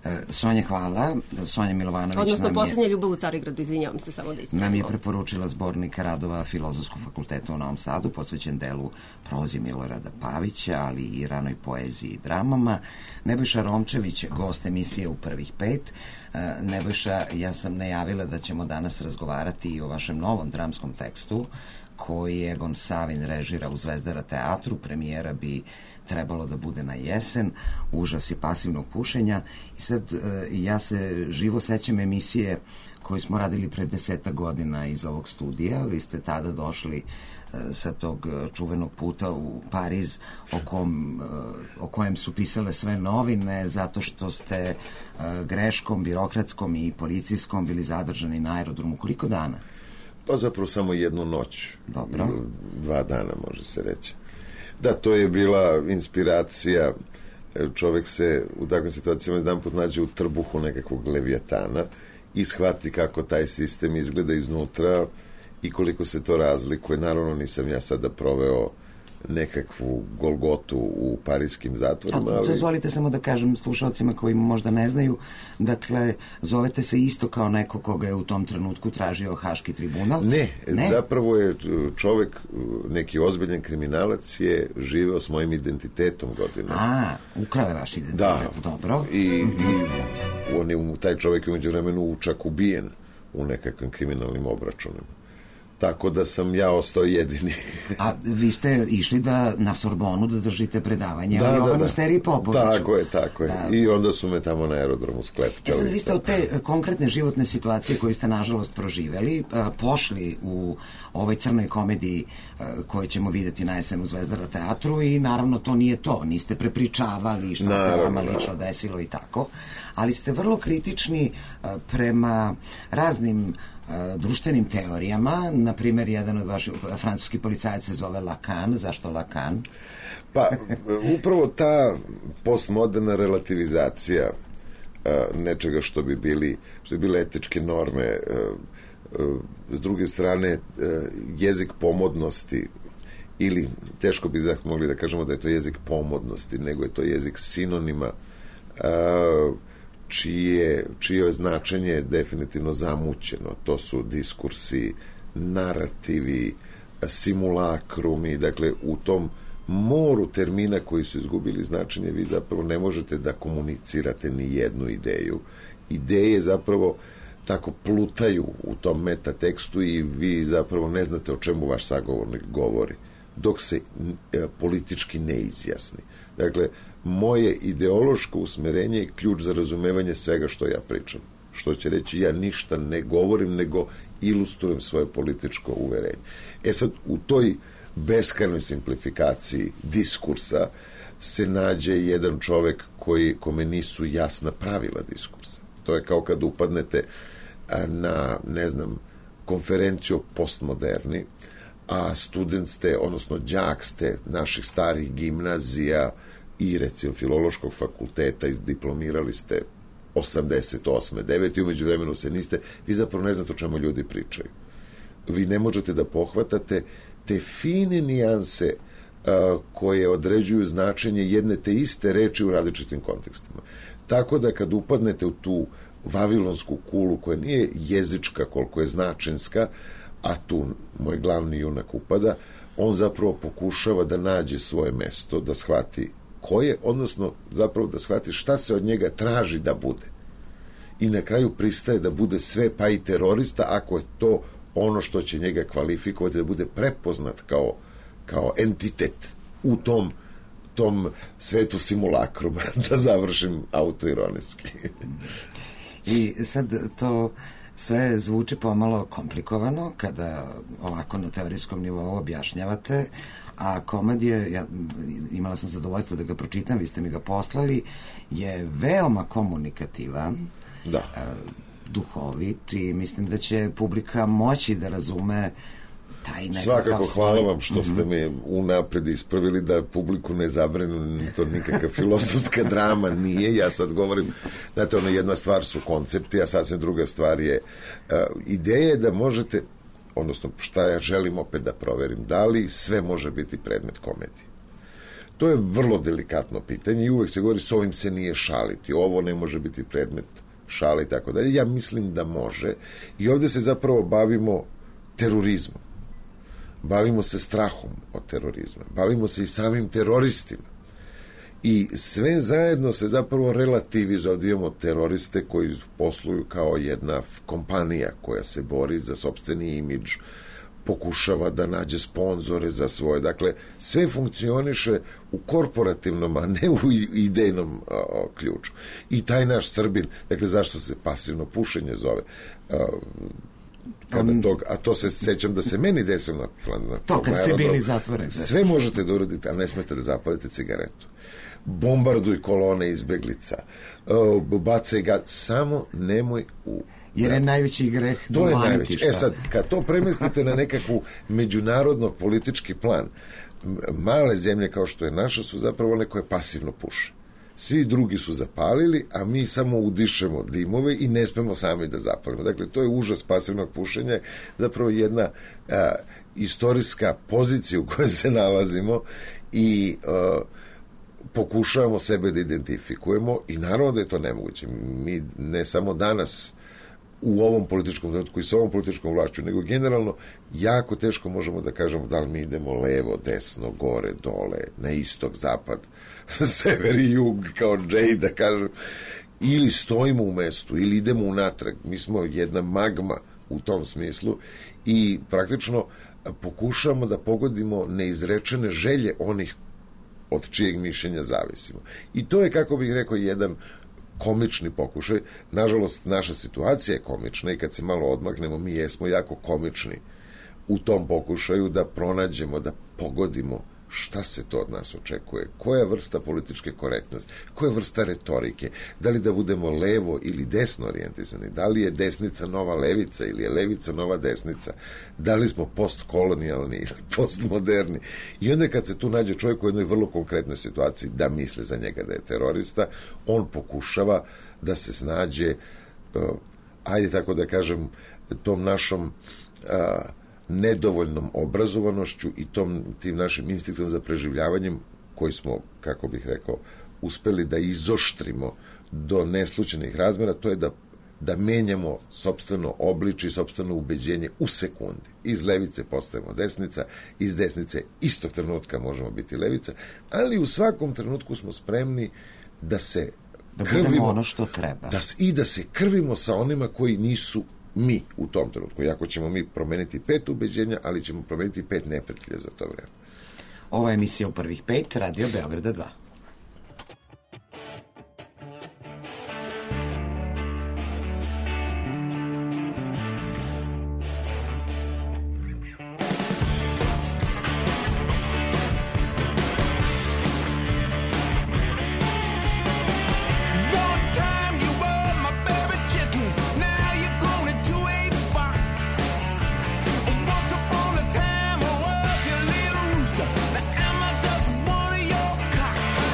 Sonja, hvala. Sonja Milovanović Odnosno, nam je... Poslednja ljubav u Carigradu, izvinjavam se samo da ispravimo. Nam je preporučila zbornik radova Filozofskog fakulteta u Novom Sadu, posvećen delu prozi Milorada Pavića, ali i ranoj poeziji i dramama. Nebojša Romčević, gost emisije u prvih pet. Nebojša, ja sam najavila da ćemo danas razgovarati i o vašem novom dramskom tekstu, koji Egon Savin režira u Zvezdara teatru. Premijera bi trebalo da bude na jesen, Užas i pasivnog pušenja. I sad ja se živo sećam emisije koju smo radili pred deseta godina iz ovog studija. Vi ste tada došli sa tog čuvenog puta u Pariz o, kom, o kojem su pisale sve novine zato što ste greškom birokratskom i policijskom bili zadržani na aerodromu. Koliko dana? Pa zapravo samo jednu noć. Dobro. Dva dana, može se reći. Da, to je bila inspiracija. Čovek se u takvim situacijama jedan put nađe u trbuhu nekakvog levijatana i shvati kako taj sistem izgleda iznutra i koliko se to razlikuje. Naravno, nisam ja sada proveo nekakvu golgotu u parijskim zatvorima. Ali... Dozvolite samo da kažem slušalcima koji možda ne znaju, dakle, zovete se isto kao neko koga je u tom trenutku tražio Haški tribunal? Ne, ne? Zapravo je čovek, neki ozbiljan kriminalac, je živeo s mojim identitetom godina. A, ukrao je vaš identitet. Da. Dobro. I, i on je, taj čovek je umeđu vremenu čak ubijen u nekakvim kriminalnim obračunima. Tako da sam ja ostao jedini. A vi ste išli da na Sorbonu da držite predavanje da, o Jovanu da, da. Steri Popoviću. Tako je, tako je. Da. I onda su me tamo na aerodromu sklepčali. E sad, vi ste od te konkretne životne situacije koju ste nažalost proživeli, pošli u ovoj crnoj komediji koju ćemo videti na jesen u Zvezdara teatru i naravno to nije to. Niste prepričavali šta naravno, se vama lično desilo i tako, ali ste vrlo kritični prema raznim društvenim teorijama. Na primjer, jedan od vaših francuski policajac se zove Lacan. Zašto Lacan? Pa, upravo ta postmoderna relativizacija nečega što bi bili, što bi bile etičke norme, s druge strane jezik pomodnosti, ili teško bi mogli da kažemo da je to jezik pomodnosti, nego je to jezik sinonima, čije, čije značenje je definitivno zamućeno. To su diskursi, narativi, simulakrumi. Dakle, u tom moru termina koji su izgubili značenje, vi zapravo ne možete da komunicirate ni jednu ideju. Ideje zapravo tako plutaju u tom metatekstu i vi zapravo ne znate o čemu vaš sagovornik govori, dok se e, politički ne izjasni. Dakle, moje ideološko usmerenje je ključ za razumevanje svega što ja pričam. Što će reći, ja ništa ne govorim, nego ilustrujem svoje političko uverenje. E sad, u toj beskrajnoj simplifikaciji diskursa se nađe jedan čovek koji, kome nisu jasna pravila diskursa. To je kao kad upadnete na, ne znam, konferenciju postmoderni, a student ste, odnosno đak ste naših starih gimnazija i recimo filološkog fakulteta, izdiplomirali ste osamdeset osme, devete i umeđu vremenu se niste, vi zapravo ne znate o čemu ljudi pričaju. Vi ne možete da pohvatate te fine nijanse a, koje određuju značenje jedne te iste reči u različitim kontekstima. Tako da kad upadnete u tu vavilonsku kulu koja nije jezička koliko je značenska, a tu moj glavni junak upada, on zapravo pokušava da nađe svoje mesto, da shvati ko je, odnosno zapravo da shvati šta se od njega traži da bude. I na kraju pristaje da bude sve, pa i terorista, ako je to ono što će njega kvalifikovati, da bude prepoznat kao, kao entitet u tom, tom svetu simulakruma, da završim autoironijski. I sad to sve zvuči pomalo komplikovano kada ovako na teorijskom nivou objašnjavate, a komedije, ja, imala sam zadovoljstvo da ga pročitam, vi ste mi ga poslali, je veoma komunikativan, da. duhovit i mislim da će publika moći da razume taj nekakav... Svakako hvala vam što ste me unapred ispravili da publiku ne zabrinu, to nikakva filosofska drama nije, ja sad govorim, znate, ono, jedna stvar su koncepti, a sasvim druga stvar je uh, ideja je da možete, odnosno šta ja želim opet da proverim, da li sve može biti predmet komedije. To je vrlo delikatno pitanje i uvek se govori s ovim se nije šaliti, ovo ne može biti predmet šale i tako dalje. Ja mislim da može i ovde se zapravo bavimo terorizmom. Bavimo se strahom od terorizma. Bavimo se i samim teroristima. I sve zajedno se zapravo relativizuje. Ovdje imamo teroriste koji posluju kao jedna kompanija koja se bori za sopstveni imidž, pokušava da nađe sponzore za svoje. Dakle, sve funkcioniše u korporativnom, a ne u idejnom a, a, ključu. I taj naš Srbin, dakle, zašto se pasivno pušenje zove? A, kada On... tog, a to se sećam da se meni desilo na, na to kad ste bili zatvoreni. Sve možete da uradite, ali ne smete da zapalite cigaretu. Bombarduj kolone izbeglica, uh, bacaj ga, samo nemoj u... Jer je najveći greh to je najveći. E sad, kad to premestite na nekakvu međunarodno politički plan, male zemlje kao što je naša su zapravo one koje pasivno puše. Svi drugi su zapalili, a mi samo udišemo dimove i ne smemo sami da zapalimo. Dakle, to je užas pasivnog pušenja, zapravo jedna a, istorijska pozicija u kojoj se nalazimo i a, pokušavamo sebe da identifikujemo i naravno da je to nemoguće. Mi ne samo danas u ovom političkom trenutku i sa ovom političkom vlašću, nego generalno jako teško možemo da kažemo da li mi idemo levo, desno, gore, dole, na istok, zapad, sever i jug, kao Jay da kažem, ili stojimo u mestu, ili idemo unatrag. Mi smo jedna magma u tom smislu i praktično pokušamo da pogodimo neizrečene želje onih od čijeg mišljenja zavisimo. I to je, kako bih rekao, jedan komični pokušaj. Nažalost, naša situacija je komična i kad se malo odmaknemo, mi jesmo jako komični u tom pokušaju da pronađemo, da pogodimo šta se to od nas očekuje, koja vrsta političke korektnosti, koja vrsta retorike, da li da budemo levo ili desno orijentisani, da li je desnica nova levica ili je levica nova desnica, da li smo postkolonijalni ili postmoderni. I onda kad se tu nađe čovjek u jednoj vrlo konkretnoj situaciji da misle za njega da je terorista, on pokušava da se snađe, uh, ajde tako da kažem, tom našom uh, nedovoljnom obrazovanošću i tom, tim našim instinktom za preživljavanjem koji smo, kako bih rekao, uspeli da izoštrimo do neslučajnih razmera, to je da, da menjamo sopstveno obličje i sopstveno ubeđenje u sekundi. Iz levice postajemo desnica, iz desnice istog trenutka možemo biti levica, ali u svakom trenutku smo spremni da se da krvimo ono što treba. Da, i da se krvimo sa onima koji nisu mi u tom trenutku. Iako ćemo mi promeniti pet ubeđenja, ali ćemo promeniti pet neprijatelja za to vreme. Ovo je emisija u prvih pet, Radio Beograda dva. Am I just one of your cocks?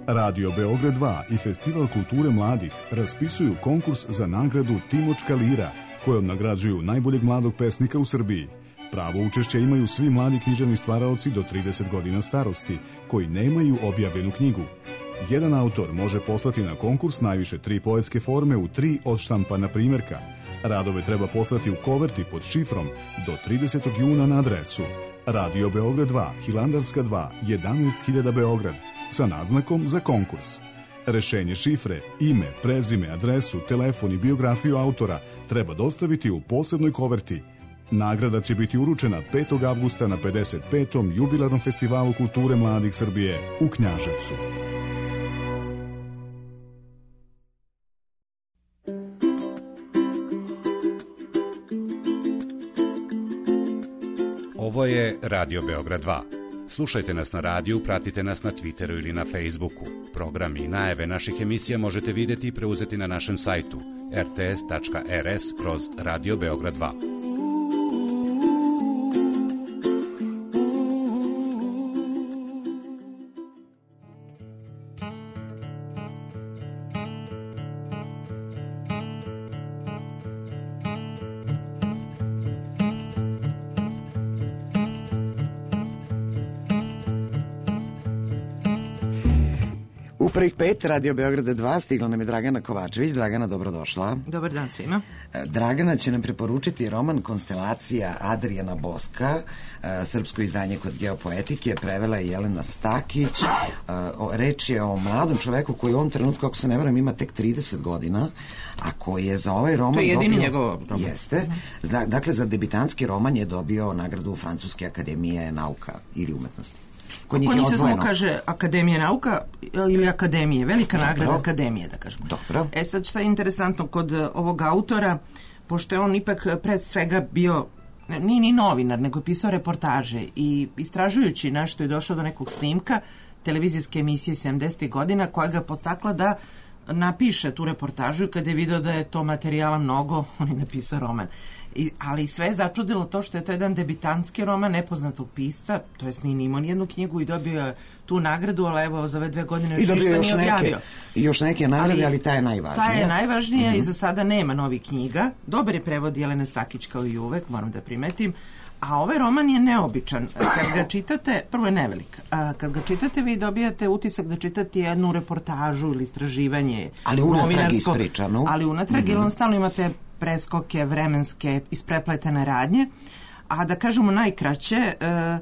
Radio Beograd dva i Festival kulture mladih raspisuju konkurs za nagradu Timočka lira, kojom nagrađuju najboljeg mladog pesnika u Srbiji. Pravo učešće imaju svi mladi književni stvaraoci do trideset godina starosti, koji nemaju objavljenu knjigu. Jedan autor može poslati na konkurs najviše tri poetske forme u tri odštampana primjerka. Radove treba poslati u koverti pod šifrom do tridesetog juna na adresu Radio Beograd dva, Hilandarska dva, jedanaest hiljada Beograd, sa naznakom za konkurs. Rešenje šifre, ime, prezime, adresu, telefon i biografiju autora treba dostaviti u posebnoj koverti. Nagrada će biti uručena petog avgusta na pedeset petom jubilarnom festivalu kulture mladih Srbije u Knjaževcu. Ovo je Radio Beograd dva. Slušajte nas na radiju, pratite nas na Twitteru ili na Facebooku. Programi i najave naših emisija možete vidjeti i preuzeti na našem sajtu r t s tačka r s kroz Radio Beograd dva. Prvih pet Radio Beograda dva stigla nam je Dragana Kovačević. Dragana, dobrodošla. Dobar dan svima. Dragana će nam preporučiti roman Konstelacija Adrijana Boska, srpsko izdanje kod Geopoetike, prevela je Jelena Stakić. Reč je o mladom čoveku koji u ovom trenutku, ako se ne varam, ima tek trideset godina, a koji je za ovaj roman... To je jedini dobio, njegov roman. Jeste. Uh-huh. Dakle, za debitanski roman je dobio nagradu Francuske akademije nauka ili umetnosti. Ko njih se samo kaže Akademije nauka ili Akademije, velika Dobro. nagrada Akademije, da kažemo. Dobro. E sad, šta je interesantno kod ovog autora, pošto je on ipak pred svega bio, nije ni novinar, nego je pisao reportaže i istražujući nešto je došao do nekog snimka televizijske emisije sedamdesetih godina koja ga potakla da napiše tu reportažu i kada je video da je to materijala mnogo, on je napisao roman. I, ali sve je začudilo to što je to jedan debitantski roman nepoznatog pisca, to jest nije imao nijednu knjigu i dobio tu nagradu, ali evo za ove dve godine još ništa nije objavio. I još neke nagrade, ali, ali ta je najvažnija. Ta je najvažnija mm-hmm. i za sada nema novih knjiga. Dobar je prevod Jelene Stakić kao i uvek, moram da primetim. A ovaj roman je neobičan. Kad ga čitate, prvo je nevelik, a kad ga čitate vi dobijate utisak da čitate jednu reportažu ili istraživanje. Ali unatrag ispričanu. Ali unatrag, mm-hmm. jer on stalno imate preskoke, vremenske, isprepletene radnje. A da kažemo najkraće,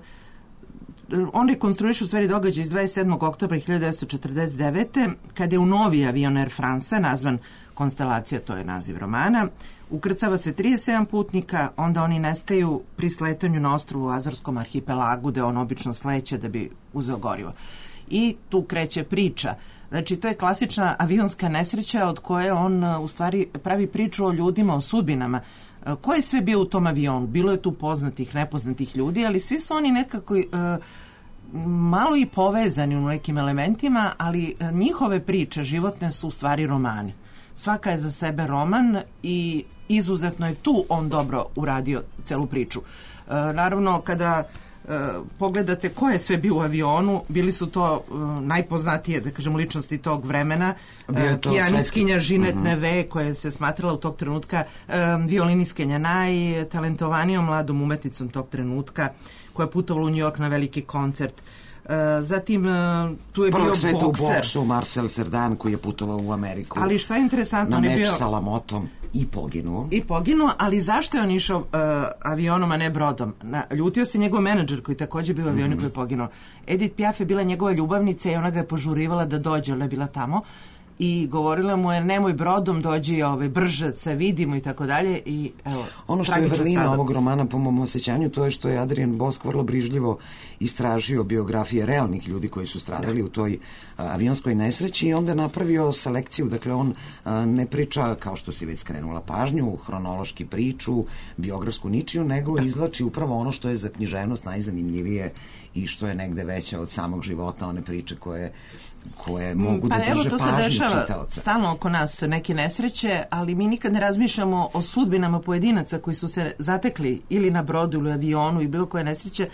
uh, on rekonstruiše u stvari događaj iz dvadeset sedmog oktobra hiljadu devetsto četrdeset devete. kad je u novi avion Air France, nazvan Konstelacija, to je naziv romana, ukrcava se trideset sedam putnika, onda oni nestaju pri sletanju na ostrvu u Azorskom arhipelagu, gde on obično sleće da bi uzeo gorivo. I tu kreće priča. Znači, to je klasična avionska nesreća od koje on u stvari pravi priču o ljudima, o sudbinama. Ko je sve bio u tom avionu? Bilo je tu poznatih, nepoznatih ljudi, ali svi su oni nekako uh, malo i povezani u nekim elementima, ali njihove priče životne su u stvari romani. Svaka je za sebe roman i izuzetno je tu on dobro uradio celu priču. Uh, naravno, kada Uh, pogledate ko je sve bio u avionu, bili su to uh, najpoznatije, da kažem, ličnosti tog vremena. Uh, pijaniskinja Žinet uh-huh. Neve, koja se smatrala u tog trenutka uh, violiniskinja najtalentovanijom mladom umetnicom tog trenutka, koja je putovala u New York na veliki koncert. Uh, zatim uh, tu je Prvog bio bokser. bokser. boksu Marcel Cerdan koji je putovao u Ameriku. Ali šta je interesantno, na meč bio... sa Lamotom i poginuo. I poginuo, ali zašto je on išao uh, avionom, a ne brodom? Na, ljutio se njegov menadžer koji također bio u avionu mm-hmm. koji je poginuo. Edith Piaf je bila njegova ljubavnica i ona ga je požurivala da dođe, ona je bila tamo i govorila mu je nemoj brodom, dođi ovaj, brže, se vidimo i tako dalje. I evo, ono što je vrlina ovog romana po mom osjećanju, to je što je Adrian Bosk vrlo brižljivo istražio biografije realnih ljudi koji su stradali u toj a, avionskoj nesreći i onda napravio selekciju. Dakle, on a, ne priča, kao što si već skrenula pažnju, hronološki priču, biografsku ničiju, nego izvlači upravo ono što je za književnost najzanimljivije i što je negde veće od samog života, one priče koje koje mogu pa da drže pažnju čitaoca. Pa evo, to se dešava stalno oko nas neke nesreće, ali mi nikad ne razmišljamo o sudbinama pojedinaca koji su se zatekli ili na brodu ili avionu i bilo koje nesreće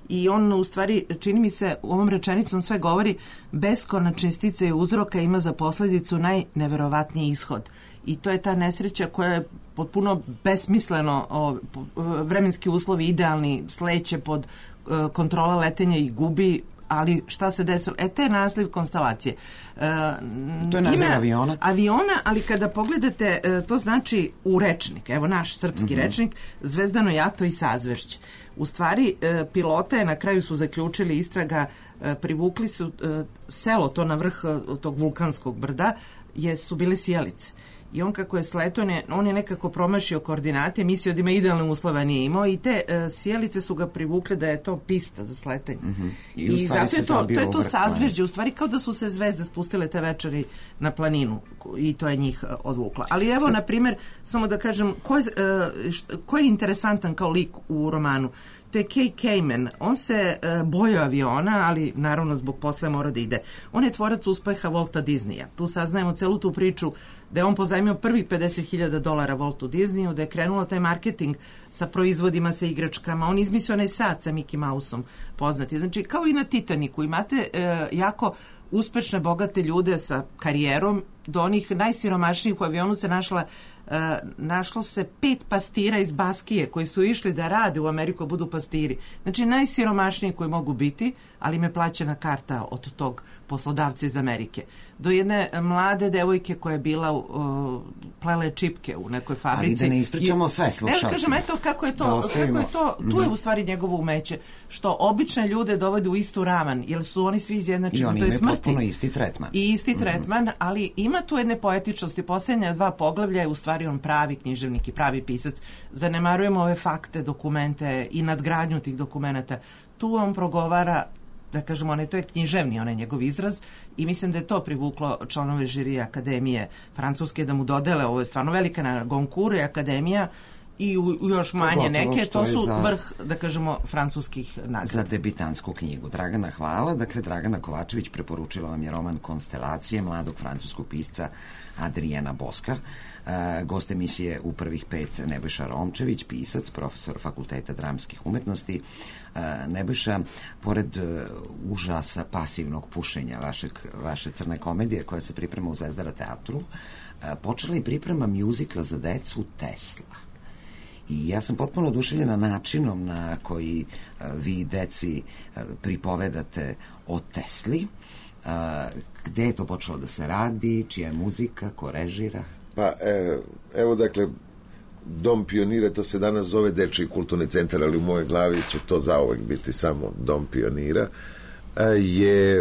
i on u stvari, čini mi se, u ovom rečenicom sve govori, beskonačni sticaj uzroka ima za posledicu najneverovatniji ishod. I to je ta nesreća koja je potpuno besmisleno, o, vremenski uslovi idealni, sleće pod o, kontrola letenja i gubi, ali šta se desilo? E, te je naslov konstelacije. E, to je naziv aviona? Aviona, ali kada pogledate, e, to znači u rečnik, evo naš srpski mm-hmm. rečnik, Zvezdano jato i sazvešće. U stvari, e, pilota je, na kraju su zaključili istraga, e, privukli su e, selo, to na vrh tog vulkanskog brda, je, su bile sjelice. I on kako je sletao, on je, on je nekako promašio koordinate, mislio da ima idealne uslove, nije imao i te uh, sjelice su ga privukle da je to pista za sletanje. Mm-hmm. I, I zato je to, to je to sazvežđe, u stvari kao da su se zvezde spustile te večeri na planinu i to je njih uh, odvuklo. Ali evo, Sad... na primjer, samo da kažem, ko je, uh, šta, ko je interesantan kao lik u romanu? To je Kay Kamen. On se uh, boja aviona, ali naravno zbog posle mora da ide. On je tvorac uspeha Walta Disneya. Tu saznajemo celu tu priču da je on pozajmio prvih pedeset hiljada dolara Waltu Disneyu, da je krenulo taj marketing sa proizvodima, sa igračkama. On izmislio onaj sat sa Mickey Mouseom poznati. Znači, kao i na Titaniku, imate uh, jako uspešne, bogate ljude sa karijerom, do onih najsiromašnijih. U avionu se našla Uh, našlo se pet pastira iz Baskije koji su išli da rade u Ameriku, budu pastiri. Znači najsiromašniji koji mogu biti, ali im je plaćena karta od tog poslodavca iz Amerike. Do jedne mlade devojke koja je bila uh, plele čipke u nekoj fabrici. Ali da ne ispričamo I, sve slušalcima. Ne, kažem, eto kako je to, kako je to, tu je u stvari njegovo umeće, što obične ljude dovode u istu ravan, jer su oni svi izjednačeni, to je smrti. I oni imaju potpuno isti tretman. I isti mm-hmm. tretman, ali ima tu jedne poetičnosti. Posljednja dva poglavlja je u stvari on pravi književnik i pravi pisac. Zanemarujemo ove fakte, dokumente i nadgradnju tih dokumenata. Tu on progovara, da kažemo, onaj, to je književni, onaj njegov izraz, i mislim da je to privuklo članove žirije Akademije Francuske da mu dodele, ovo je stvarno velika na Goncourt i Akademija i u, u još manje neke, to su za, vrh, da kažemo, francuskih nagrada. Za debitantsku knjigu. Dragana, hvala. Dakle, Dragana Kovačević preporučila vam je roman Konstelacije mladog francuskog pisca Adriana Boska. Uh, gost emisije u prvih pet Nebojša Romčević, pisac, profesor Fakulteta dramskih umetnosti. Uh, Nebojša, pored uh, užasa pasivnog pušenja vašeg, vaše crne komedije koja se priprema u Zvezdara teatru, uh, počela i priprema mjuzikla za decu Tesla. I ja sam potpuno oduševljena načinom na koji uh, vi deci uh, pripovedate o Tesli. Uh, gde je to počelo da se radi, čija je muzika, ko režira? Pa, e, evo, dakle, Dom pionira, to se danas zove Dečiji kulturni centar, ali u mojoj glavi će to zauvek biti samo Dom pionira, e, je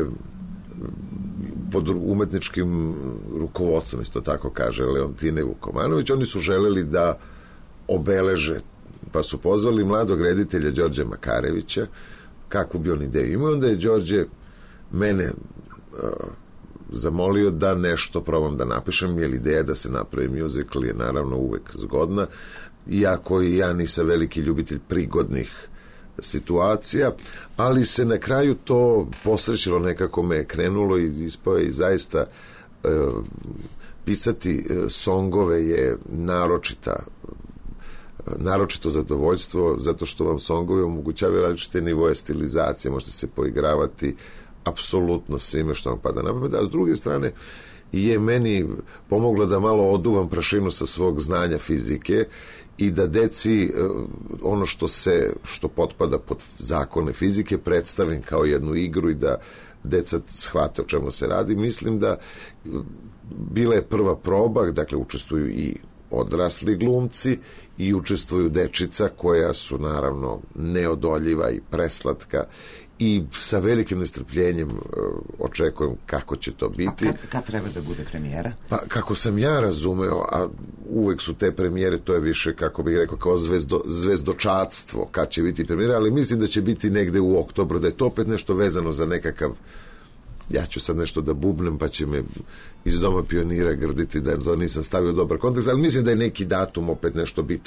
pod umetničkim rukovodstvom, isto tako kaže Leontine Vukomanović. Oni su želeli da obeleže, pa su pozvali mladog reditelja Đorđe Makarevića, kakvu bi on ideju imao. Onda je Đorđe mene uh, zamolio da nešto probam da napišem, jer ideja da se napravi musical je naravno uvek zgodna, iako i ja nisam veliki ljubitelj prigodnih situacija, ali se na kraju to posrećilo, nekako me je krenulo i ispao i zaista e, pisati e, songove je naročita naročito zadovoljstvo, zato što vam songovi omogućavaju različite nivoje stilizacije, možete se poigravati apsolutno svime što vam pada na pamet, a s druge strane je meni pomoglo da malo oduvam prašinu sa svog znanja fizike i da deci ono što se što potpada pod zakone fizike predstavim kao jednu igru i da deca shvate o čemu se radi. Mislim da bila je prva proba, dakle učestvuju i odrasli glumci i učestvuju dečica koja su naravno neodoljiva i preslatka i sa velikim nestrpljenjem uh, očekujem kako će to biti. A kad, kad treba da bude premijera? Pa kako sam ja razumeo, a uvek su te premijere, to je više, kako bih rekao, kao zvezdo, zvezdočatstvo kad će biti premijera, ali mislim da će biti negde u oktobru, da je to opet nešto vezano za nekakav, ja ću sad nešto da bubnem pa će me iz Doma pionira grditi da to nisam stavio dobar kontekst, ali mislim da je neki datum opet nešto bitan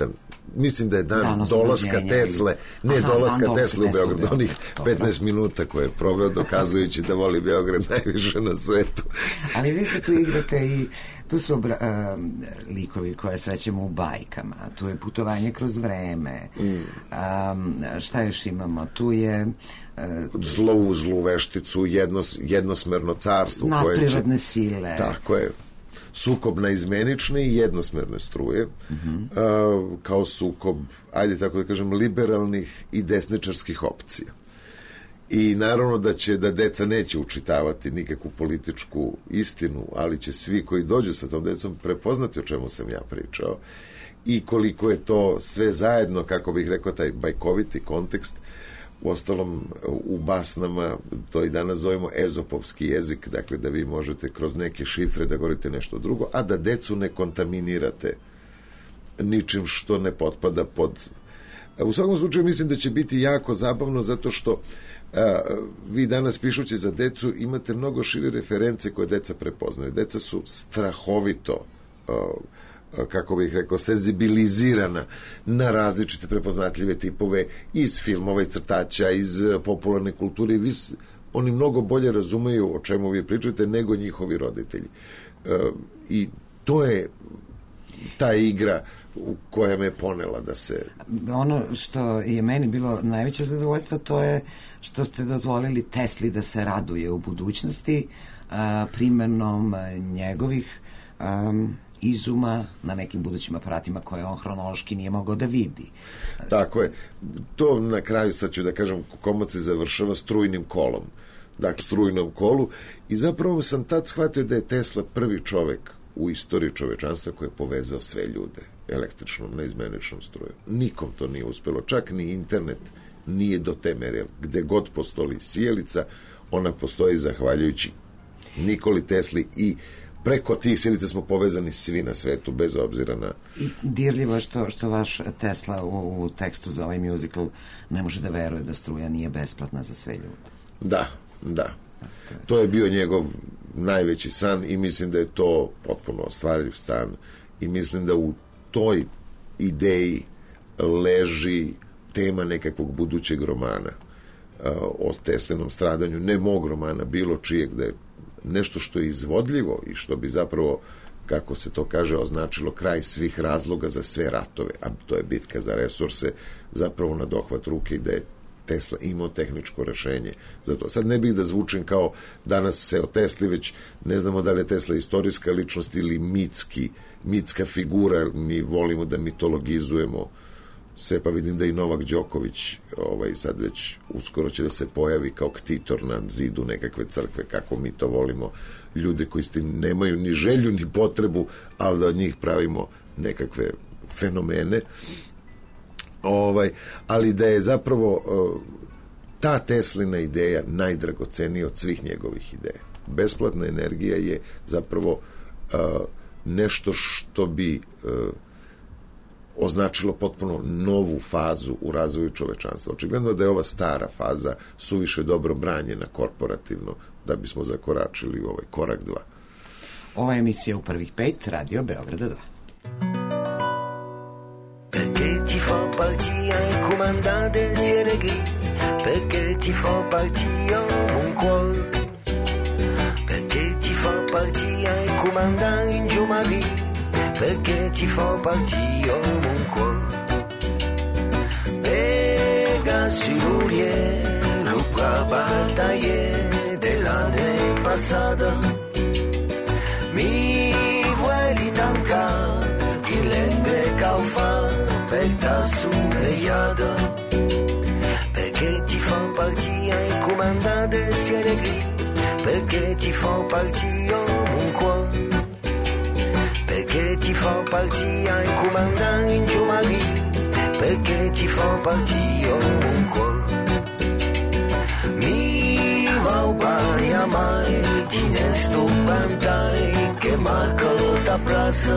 mislim da je dan, Dan dolaska oslobođenja Tesle, ne Aha, dolaska dan dolaska Tesle u Tesle u Beograd, Beograd. onih petnaest minuta koje je proveo dokazujući da voli Beograd najviše na svetu. Ali vi se tu igrate i tu su obra, um, likovi koje srećemo u bajkama, tu je putovanje kroz vreme, mm. um, šta još imamo, tu je uh, zlo u zlu vešticu, jednos, jednosmerno carstvo koje će, nadprirodne sile, tako je, sukob na izmenične i jednosmerne struje, mm-hmm. uh, kao sukob, ajde tako da kažem, liberalnih i desničarskih opcija. I naravno da će, da deca neće učitavati nikakvu političku istinu, ali će svi koji dođu sa tom decom prepoznati o čemu sam ja pričao i koliko je to sve zajedno, kako bih rekao, taj bajkoviti kontekst. Uostalom, u basnama to i danas zovemo ezopovski jezik, dakle da vi možete kroz neke šifre da govorite nešto drugo, a da decu ne kontaminirate ničim što ne potpada pod... U svakom slučaju mislim da će biti jako zabavno zato što a, vi danas pišući za decu imate mnogo šire reference koje deca prepoznaju. Deca su strahovito a, kako bih rekao, senzibilizirana na različite prepoznatljive tipove iz filmova i crtaća, iz popularne kulture. Vi, oni mnogo bolje razumeju o čemu vi pričate nego njihovi roditelji. E, I to je ta igra koja me ponela da se... Ono što je meni bilo najveće zadovoljstvo, to je što ste dozvolili Tesli da se raduje u budućnosti a, primenom njegovih um, izuma na nekim budućim aparatima koje on hronološki nije mogao da vidi. Tako je. To na kraju, sad ću da kažem, komad se završava strujnim kolom. Dakle, strujnom kolu. I zapravo sam tad shvatio da je Tesla prvi čovek u istoriji čovečanstva koji je povezao sve ljude električnom, neizmeničnom strujom. Nikom to nije uspelo. Čak ni internet nije do te mere. Gde god postoji sjelica, ona postoji zahvaljujući Nikoli Tesli i preko tih sjelica smo povezani svi na svetu, bez obzira na... I dirljivo što, što vaš Tesla u, u tekstu za ovaj musical ne može da veruje da struja nije besplatna za sve ljude. Da, da. To je bio njegov najveći san i mislim da je to potpuno ostvariv san i mislim da u toj ideji leži tema nekakvog budućeg romana o Teslinom stradanju, ne mog romana, bilo čijeg, da je nešto što je izvodljivo i što bi zapravo, kako se to kaže, označilo kraj svih razloga za sve ratove, a to je bitka za resurse, zapravo na dohvat ruke i da je Tesla imao tehničko rešenje za to. Sad ne bih da zvučim kao danas se o Tesli, već ne znamo da li je Tesla istorijska ličnost ili mitski, mitska figura, mi volimo da mitologizujemo sve, pa vidim da i Novak Đoković ovaj, sad već uskoro će da se pojavi kao ktitor na zidu nekakve crkve, kako mi to volimo, ljude koji s tim nemaju ni želju ni potrebu, ali da od njih pravimo nekakve fenomene. Ovaj, ali da je zapravo uh, ta Teslina ideja najdragocenija od svih njegovih ideja. Besplatna energija je zapravo uh, nešto što bi uh, označilo potpuno novu fazu u razvoju čovečanstva. Očigledno da je ova stara faza suviše dobro branjena korporativno da bismo zakoračili u ovaj korak dva. Ova emisija u prvih pet, Radio Beograda dva. Perché ti fa partire un comandante Sieneghi, perché ti fa partire un cuore, perché ti fa partire un comandante in Giumari, perché ti fa partire un cuore. Pegasulie, l'upra battaglie dell'anno passato, mi vuoi ritancare, ti rende caufa per ta sumleiata, perché ti fa partire il comandante Sienegri, perché ti fa partire un cuore, perché ti fa partire il comandante in Giumari, perché ti fa partire un cuore. Mi va a mai di nesto bantai che marca ta plaza,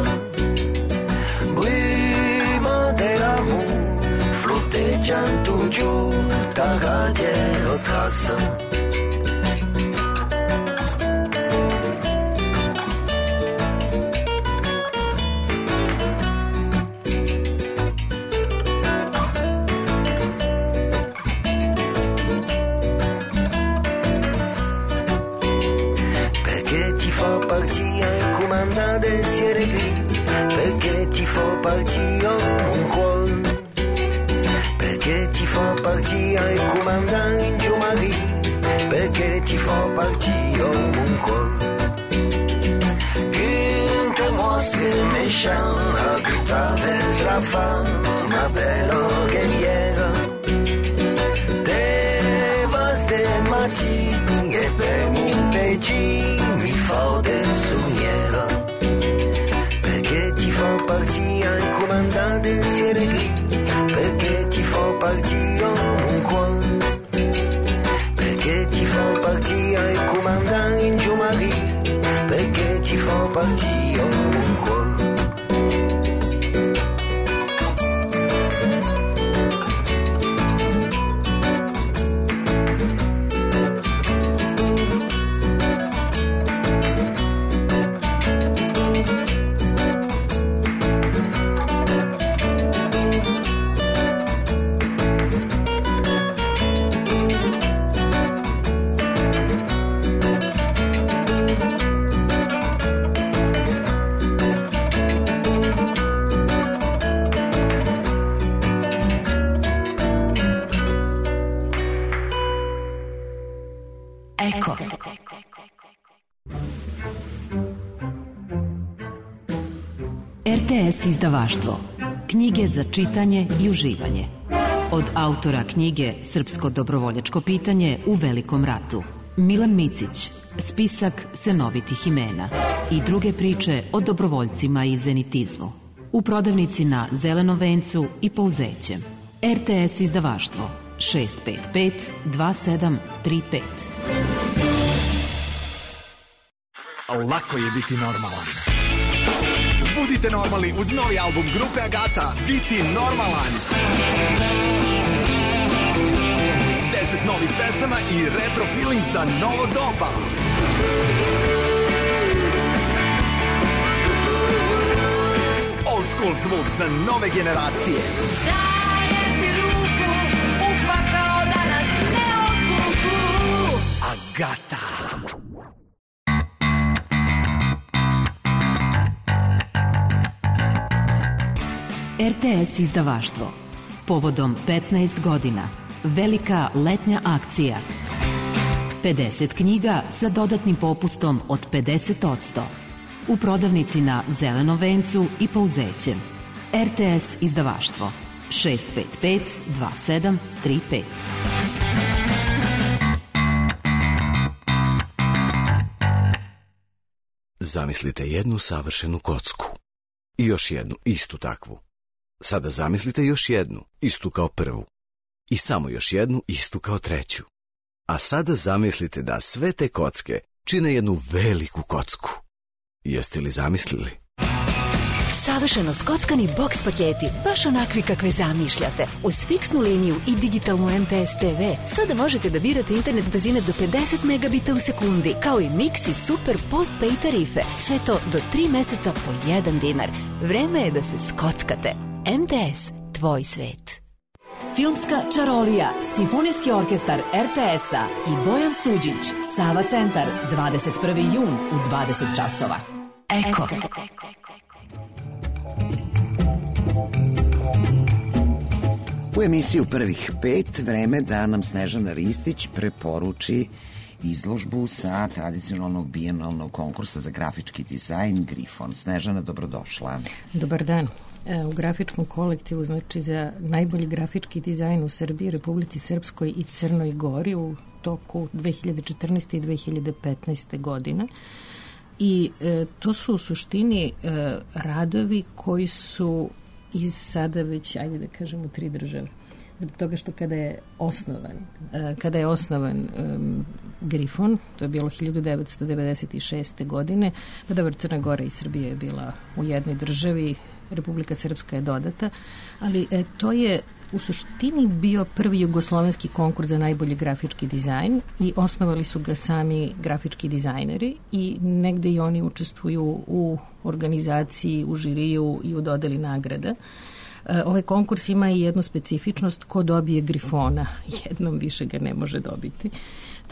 prima dell'amore flutteggiando giù ta radio trassa. fa partie un comandant del ciel gris, perché ti fa partie un cuore, perché ti fa partie un comandant in Giumari, perché ti fa partie un cuore. Când te mostri méchant, que t'avais la femme, ma belle guerrière, matini e per mi peci mi fa del sogniera, perché ti fa partire un comandante del ciel gris, perché ti fa partire un cuore, perché ti fa partire un comandante in Giumari, perché ti fa partire un cuore. R T S izdavaštvo. Knjige za čitanje i uživanje. Od autora knjige Srpsko dobrovoljačko pitanje u Velikom ratu. Milan Micić, spisak senovitih imena i druge priče o dobrovoljcima i zenitizmu. U prodavnici na Zelenom vencu i Pouzećem. R T S izdavaštvo šest pet pet dva sedam tri pet. Lako je biti normalan. Budite normalni uz novi album grupe Agata, Biti normalan. Deset novih pesama i retro feeling za novo doba. Old school zvuk za nove generacije. Dajem ti ruku, upa kao da nas ne odvuku. Agata. R T S izdavaštvo. Povodom petnaest godina. Velika letnja akcija. pedeset knjiga sa dodatnim popustom od pedeset posto. U prodavnici na Zelenom vencu i Pouzećem. R T S izdavaštvo šest pet pet dva sedam tri pet. Zamislite jednu savršenu kocku. I još jednu, istu takvu. Sada zamislite još jednu, istu kao prvu. I samo još jednu, istu kao treću. A sada zamislite da sve te kocke čine jednu veliku kocku. Jeste li zamislili? Savršeno skockani boks paketi, baš onakvi kakve zamišljate. Uz fiksnu liniju i digitalnu M T S T V sada možete da birate internet brzine do pedeset megabita u sekundi, kao i Mix i Super postpay tarife. Sve to do tri meseca po jedan dinar. Vreme je da se skockate. M T S, tvoj svet. Filmska čarolija, Simfonijski orkestar R T S-a i Bojan Suđić, Sava centar, dvadeset prvi jun u dvadeset časova. Eko. U emisiju Prvih pet vreme da nam Snežana Ristić preporuči izložbu sa tradicionalnog bijenalnog konkursa za grafički dizajn Grifon. Snežana, dobrodošla. Dobar dan. U grafičkom kolektivu, znači za najbolji grafički dizajn u Srbiji, Republici Srpskoj i Crnoj Gori u toku dve hiljade četrnaeste. i dve hiljade petnaeste. godine. I e, to su u suštini e, radovi koji su iz sada već, ajde da kažemo, tri države. Zbog toga što kada je osnovan, e, kada je osnovan e, Grifon, to je bilo hiljadu devetsto devedeset šeste. godine, pa dobro, Crna Gora i Srbija je bila u jednoj državi, Republika Srpska je dodata, ali e, to je u suštini bio prvi jugoslovenski konkurs za najbolji grafički dizajn i osnovali su ga sami grafički dizajneri i negde i oni učestvuju u organizaciji, u žiriju i u dodeli nagrada. E, ovaj konkurs ima i jednu specifičnost, ko dobije Grifona, jednom više ga ne može dobiti.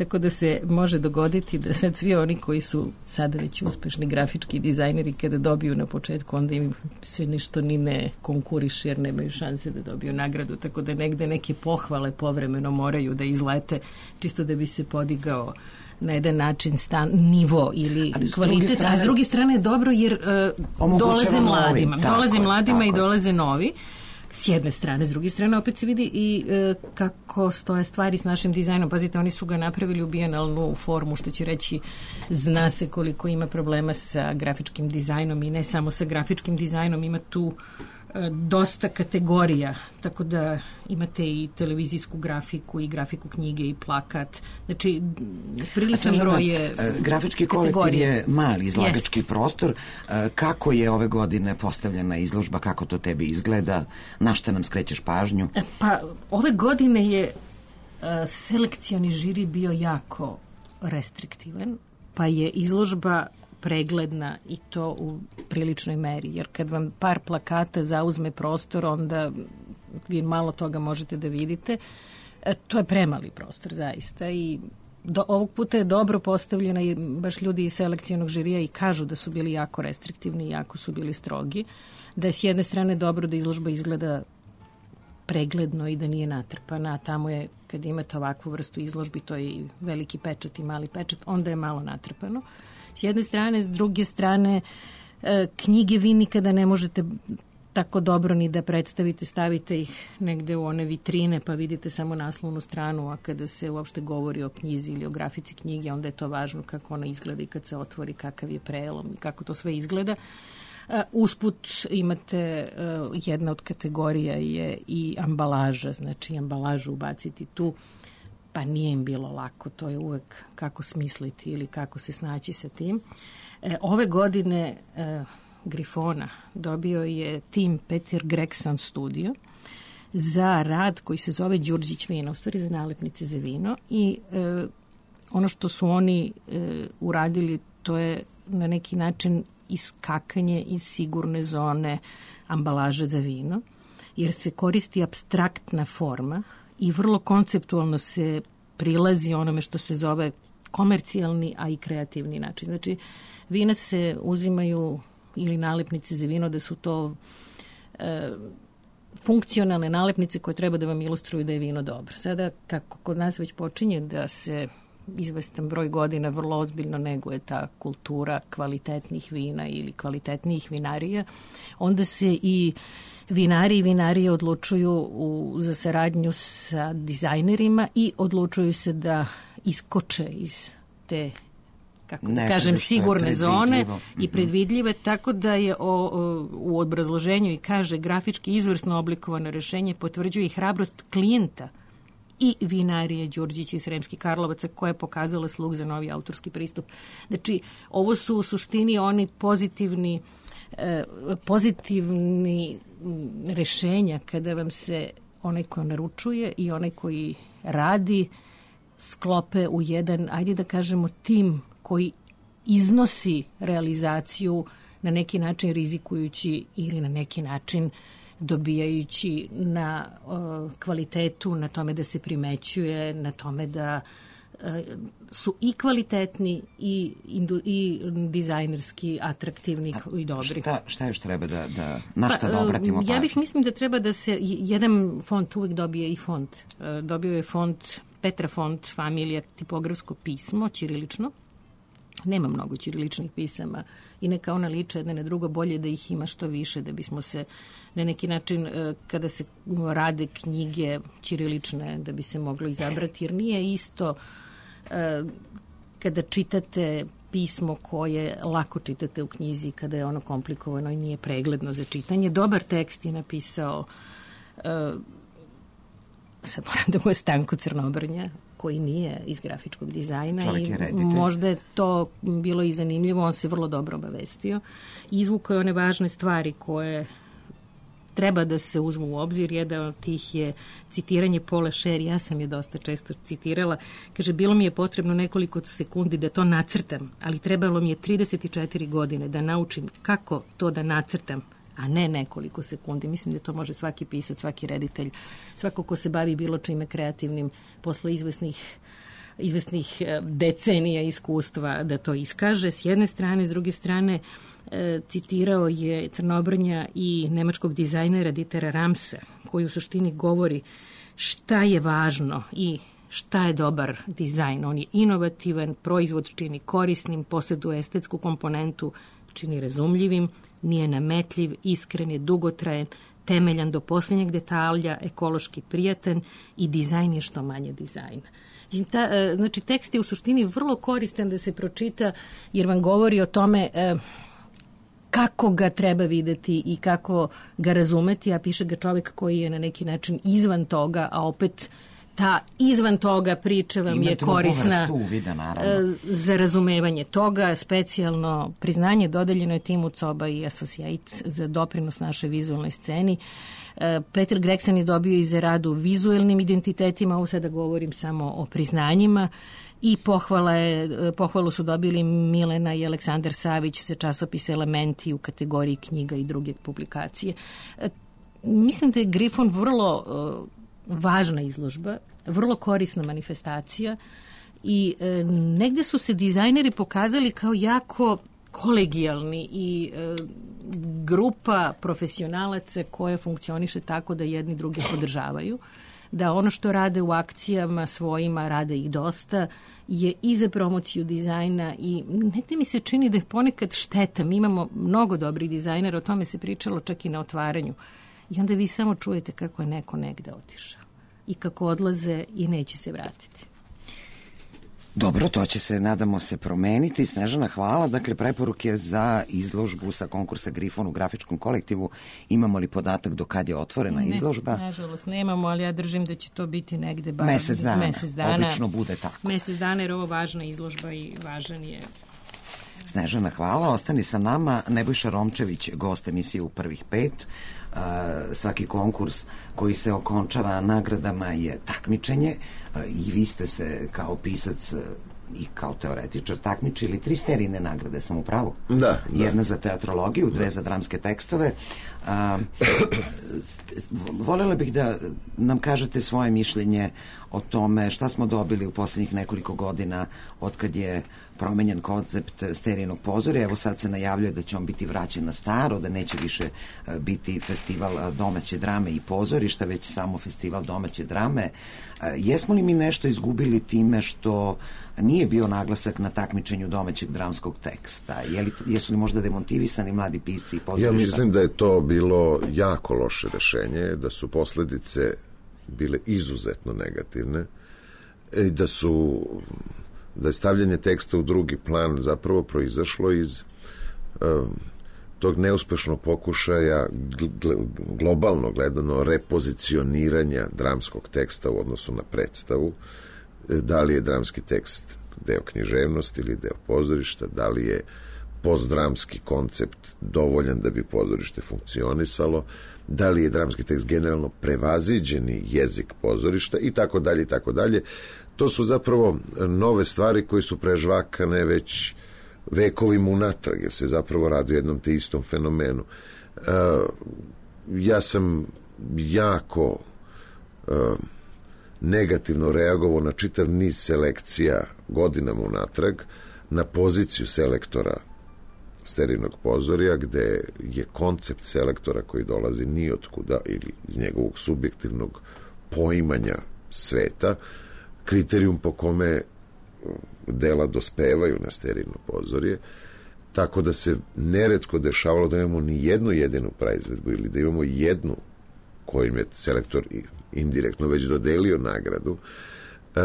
Tako da se može dogoditi da sad svi oni koji su sada već uspešni grafički dizajneri kada dobiju na početku, onda im se ništo ni ne konkuriše jer nemaju šanse da dobiju nagradu. Tako da negde neke pohvale povremeno moraju da izlete čisto da bi se podigao na jedan način stan, nivo ili kvalitet, strane, a s druge strane je dobro jer uh, dolaze mladima, novi, dolaze tako, mladima tako. I dolaze novi. S jedne strane, s druge strane opet se vidi i e, kako stoje stvari s našim dizajnom. Pazite, oni su ga napravili u bijenalnu formu, što će reći zna se koliko ima problema sa grafičkim dizajnom i ne samo sa grafičkim dizajnom, ima tu e, dosta kategorija, tako da imate i televizijsku grafiku i grafiku knjige i plakat. Znači, priličan broj je grafički kolektiv je mali izlagački yes. prostor. Kako je ove godine postavljena izložba, kako to tebi izgleda, na šta nam skrećeš pažnju? Pa, ove godine je selekcioni žiri bio jako restriktivan, pa je izložba pregledna i to u priličnoj meri, jer kad vam par plakata zauzme prostor, onda vi malo toga možete da vidite. E, to je premali prostor, zaista, i do, ovog puta je dobro postavljena i baš ljudi iz selekcionog žirija i kažu da su bili jako restriktivni i jako su bili strogi, da je s jedne strane dobro da izložba izgleda pregledno i da nije natrpana, a tamo je, kad imate ovakvu vrstu izložbi, to je i veliki pečat i mali pečat, onda je malo natrpano. S jedne strane, s druge strane, knjige vi nikada ne možete tako dobro ni da predstavite, stavite ih negde u one vitrine pa vidite samo naslovnu stranu, a kada se uopšte govori o knjizi ili o grafici knjige, onda je to važno kako ona izgleda i kad se otvori, kakav je prelom i kako to sve izgleda. Usput imate, jedna od kategorija je i ambalaža, znači ambalažu ubaciti tu, pa nije im bilo lako, to je uvek kako smisliti ili kako se snaći sa tim. E, ove godine e, Grifona dobio je tim Peter Gregson Studio za rad koji se zove Đurđić vino, u stvari za nalepnice za vino, i e, ono što su oni e, uradili, to je na neki način iskakanje iz sigurne zone ambalaže za vino, jer se koristi apstraktna forma i vrlo konceptualno se prilazi onome što se zove komercijalni, a i kreativni način. Znači, vina se uzimaju ili nalepnice za vino da su to e, funkcionalne nalepnice koje treba da vam ilustruju da je vino dobro. Sada, kako kod nas već počinje da se izvestan broj godina vrlo ozbiljno neguje ta kultura kvalitetnih vina ili kvalitetnijih vinarija, onda se i vinari i vinarije odlučuju u, za saradnju sa dizajnerima i odlučuju se da iskoče iz te, kako da kažem, sigurne zone i predvidljive, tako da je o, o, u obrazloženju i kaže grafički izvrsno oblikovano rešenje potvrđuje i hrabrost klijenta i vinarije Đurđić i Sremski Karlovaca koja je pokazala sluh za novi autorski pristup. Znači, ovo su u suštini oni pozitivni eh, pozitivni rešenja kada vam se onaj ko naručuje i onaj koji radi sklope u jedan, ajde da kažemo, tim koji iznosi realizaciju na neki način rizikujući ili na neki način dobijajući na uh, kvalitetu, na tome da se primećuje, na tome da uh, su i kvalitetni i, indu, i dizajnerski atraktivni A i dobri. Šta, šta još treba da, da na šta pa, da obratimo pažnju? Ja bih mislim da treba da se jedan font uvijek dobije i font. Uh, dobio je font Petra Font, familija, tipografsko pismo, ćirilično. Nema mnogo ćiriličnih pisama i neka ona liče jedna na drugo, bolje da ih ima što više, da bismo se na neki način, kada se rade knjige ćirilične, da bi se moglo izabrati, jer nije isto kada čitate pismo koje lako čitate u knjizi, kada je ono komplikovano i nije pregledno za čitanje. Dobar tekst je napisao sad moram da mu je Stanko Crnobrnja, koji nije iz grafičkog dizajna i možda je to bilo i zanimljivo, on se vrlo dobro obavestio. Izvukao je one važne stvari koje treba da se uzmu u obzir. Jedan od tih je citiranje Paula Scher, ja sam je dosta često citirala. Kaže, bilo mi je potrebno nekoliko sekundi da to nacrtam, ali trebalo mi je trideset četiri godine da naučim kako to da nacrtam, a ne nekoliko sekundi. Mislim da to može svaki pisac, svaki reditelj, svako ko se bavi bilo čime kreativnim posle izvesnih izvesnih decenija iskustva da to iskaže. S jedne strane, s druge strane, citirao je Crnobrnja i nemačkog dizajnera Dietera Ramsa, koji u suštini govori šta je važno i šta je dobar dizajn. On je inovativan, proizvod čini korisnim, posjeduje estetsku komponentu, čini razumljivim, nije nametljiv, iskren je, dugotrajen, temeljan do posljednjeg detalja, ekološki prijatan i dizajn je što manje dizajna. Ta, znači, tekst je u suštini vrlo koristan da se pročita, jer vam govori o tome kako ga treba videti i kako ga razumeti, a piše ga čovjek koji je na neki način izvan toga, a opet ta izvan toga priča vam je korisna uvida, za razumevanje toga. Specijalno priznanje dodeljeno je timu Coba i Associates za doprinos našoj vizualnoj sceni. Peter Gregson je dobio i za rad u vizuelnim identitetima, ovo sada govorim samo o priznanjima, i pohvala je, pohvalu su dobili Milena i Aleksandar Savić za časopis Elementi u kategoriji knjiga i druge publikacije. Mislim da je Grifon vrlo važna izložba, vrlo korisna manifestacija i e, negde su se dizajneri pokazali kao jako kolegijalni i e, grupa profesionalaca koja funkcioniše tako da jedni drugi podržavaju, da ono što rade u akcijama svojima, rade ih dosta, je i za promociju dizajna i negde mi se čini da je ponekad šteta. Mi imamo mnogo dobrih dizajnera, o tome se pričalo čak i na otvaranju. I onda vi samo čujete kako je neko negde otišao i kako odlaze i neće se vratiti. Dobro, to će se, nadamo se, promeniti. Snežana, hvala. Dakle, preporuke za izložbu sa konkursa Grifon u grafičkom kolektivu. Imamo li podatak do kad je otvorena ne, izložba? Nažalost, nemamo, ali ja držim da će to biti negde bar mesec dana. Mesec dana. Obično bude tako. Mesec dana, jer ovo važna izložba i važan je. Snežana, hvala. Ostani sa nama. Nebojša Romčević, gost emisije u prvih pet. Uh, svaki konkurs koji se okončava nagradama je takmičenje uh, i vi ste se kao pisac uh, i kao teoretičar takmičili tri serijne nagrade, sam u pravu? Da. Jedna da. za teatrologiju, dve za dramske tekstove. Uh, voljela bih da nam kažete svoje mišljenje o tome šta smo dobili u poslednjih nekoliko godina od kad je promenjen koncept sterijnog pozorja. Evo sad se najavljuje da će on biti vraćen na staro, da neće više biti festival domaće drame i pozorišta, već samo festival domaće drame. Jesmo li mi nešto izgubili time što nije bio naglasak na takmičenju domaćeg dramskog teksta? Je li, jesu li možda demontivisani mladi pisci i pozorišta? Ja mislim da je to bilo jako loše rešenje, da su posledice bile izuzetno negativne i da su da je stavljanje teksta u drugi plan zapravo proizašlo iz um, tog neuspešnog pokušaja gl globalno gledano repozicioniranja dramskog teksta u odnosu na predstavu. Da li je dramski tekst deo književnosti ili deo pozorišta, da li je postdramski koncept dovoljan da bi pozorište funkcionisalo, da li je dramski tekst generalno prevaziđeni jezik pozorišta i tako dalje i tako dalje. To su zapravo nove stvari koje su prežvakane već vekovima unatrag, jer se zapravo radi o jednom te istom fenomenu. Uh, ja sam jako uh, negativno reagovao na čitav niz selekcija godinama unatrag, na poziciju selektora sterijnog pozorja, gde je koncept selektora koji dolazi nijotkuda ili iz njegovog subjektivnog poimanja sveta, kriterijum po kome dela dospevaju na sterijno pozorje, tako da se neretko dešavalo da imamo ni jednu jedinu praizvedbu ili da imamo jednu kojim je selektor indirektno već dodelio nagradu. E,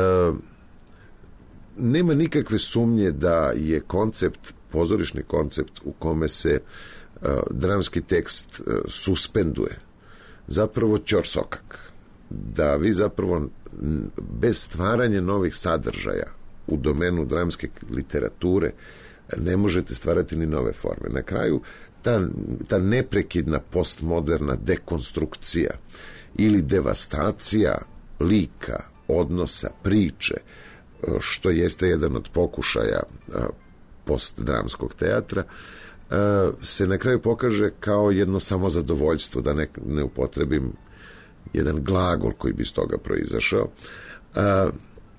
nema nikakve sumnje da je koncept, pozorišni koncept u kome se e, dramski tekst e, suspenduje, zapravo ćorsokak. Da vi zapravo bez stvaranja novih sadržaja u domenu dramske literature ne možete stvarati ni nove forme. Na kraju ta, ta neprekidna postmoderna dekonstrukcija ili devastacija lika, odnosa, priče, što jeste jedan od pokušaja postdramskog teatra, se na kraju pokaže kao jedno samozadovoljstvo, da ne, ne upotrebim jedan glagol koji bi iz toga proizašao.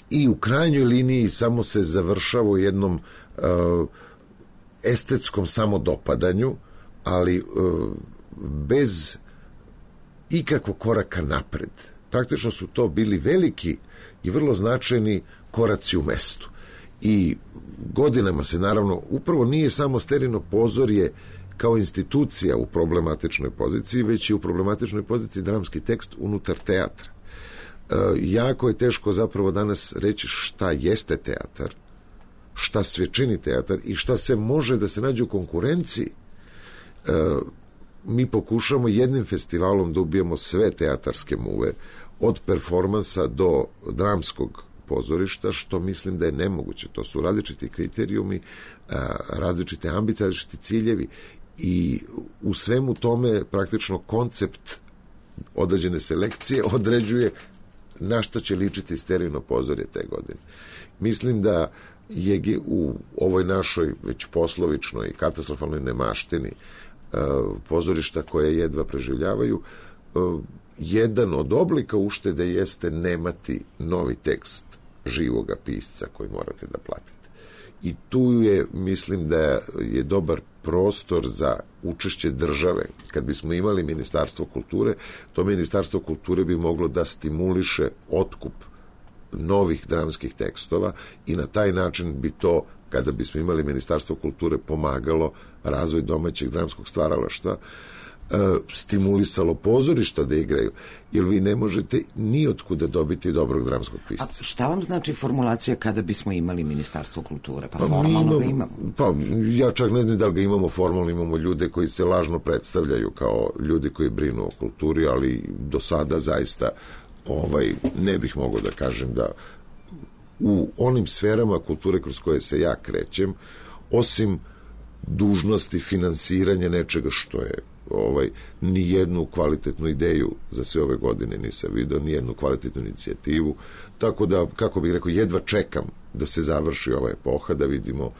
i u krajnjoj liniji samo se završava u jednom uh, estetskom samodopadanju, ali uh, bez ikakvog koraka napred. Praktično su to bili veliki i vrlo značajni koraci u mestu. I godinama se naravno, upravo nije samo Sterino pozorje kao institucija u problematičnoj poziciji, već i u problematičnoj poziciji dramski tekst unutar teatra. E, jako je teško zapravo danas reći šta jeste teatar, šta sve čini teatar i šta sve može da se nađe u konkurenciji. E, mi pokušamo jednim festivalom da ubijemo sve teatarske muve, od performansa do dramskog pozorišta, što mislim da je nemoguće. To su različiti kriterijumi, različite ambicije, različiti ciljevi i u svemu tome praktično koncept određene selekcije određuje na šta će ličiti Sterino pozorje te godine. Mislim da je u ovoj našoj već poslovičnoj i katastrofalnoj nemaštini pozorišta koje jedva preživljavaju, jedan od oblika uštede jeste nemati novi tekst živoga pisca koji morate da platite. I tu je, mislim da je dobar prostor za učešće države. Kad bismo imali Ministarstvo kulture, to Ministarstvo kulture bi moglo da stimuliše otkup novih dramskih tekstova i na taj način bi to, kada bismo imali Ministarstvo kulture, pomagalo razvoj domaćeg dramskog stvaralaštva, stimulisalo pozorišta da igraju, jer vi ne možete ni otkuda dobiti dobrog dramskog pisca. A šta vam znači formulacija kada bismo imali Ministarstvo kulture? Pa, pa formalno imamo, ga imamo. Pa ja čak ne znam da li ga imamo formalno, imamo ljude koji se lažno predstavljaju kao ljudi koji brinu o kulturi, ali do sada zaista ovaj, ne bih mogao da kažem da u onim sferama kulture kroz koje se ja krećem, osim dužnosti finansiranja nečega što je ovaj, ni jednu kvalitetnu ideju za sve ove godine nisam vidio, ni jednu kvalitetnu inicijativu, tako da, kako bih rekao, jedva čekam da se završi ova epoha, da vidimo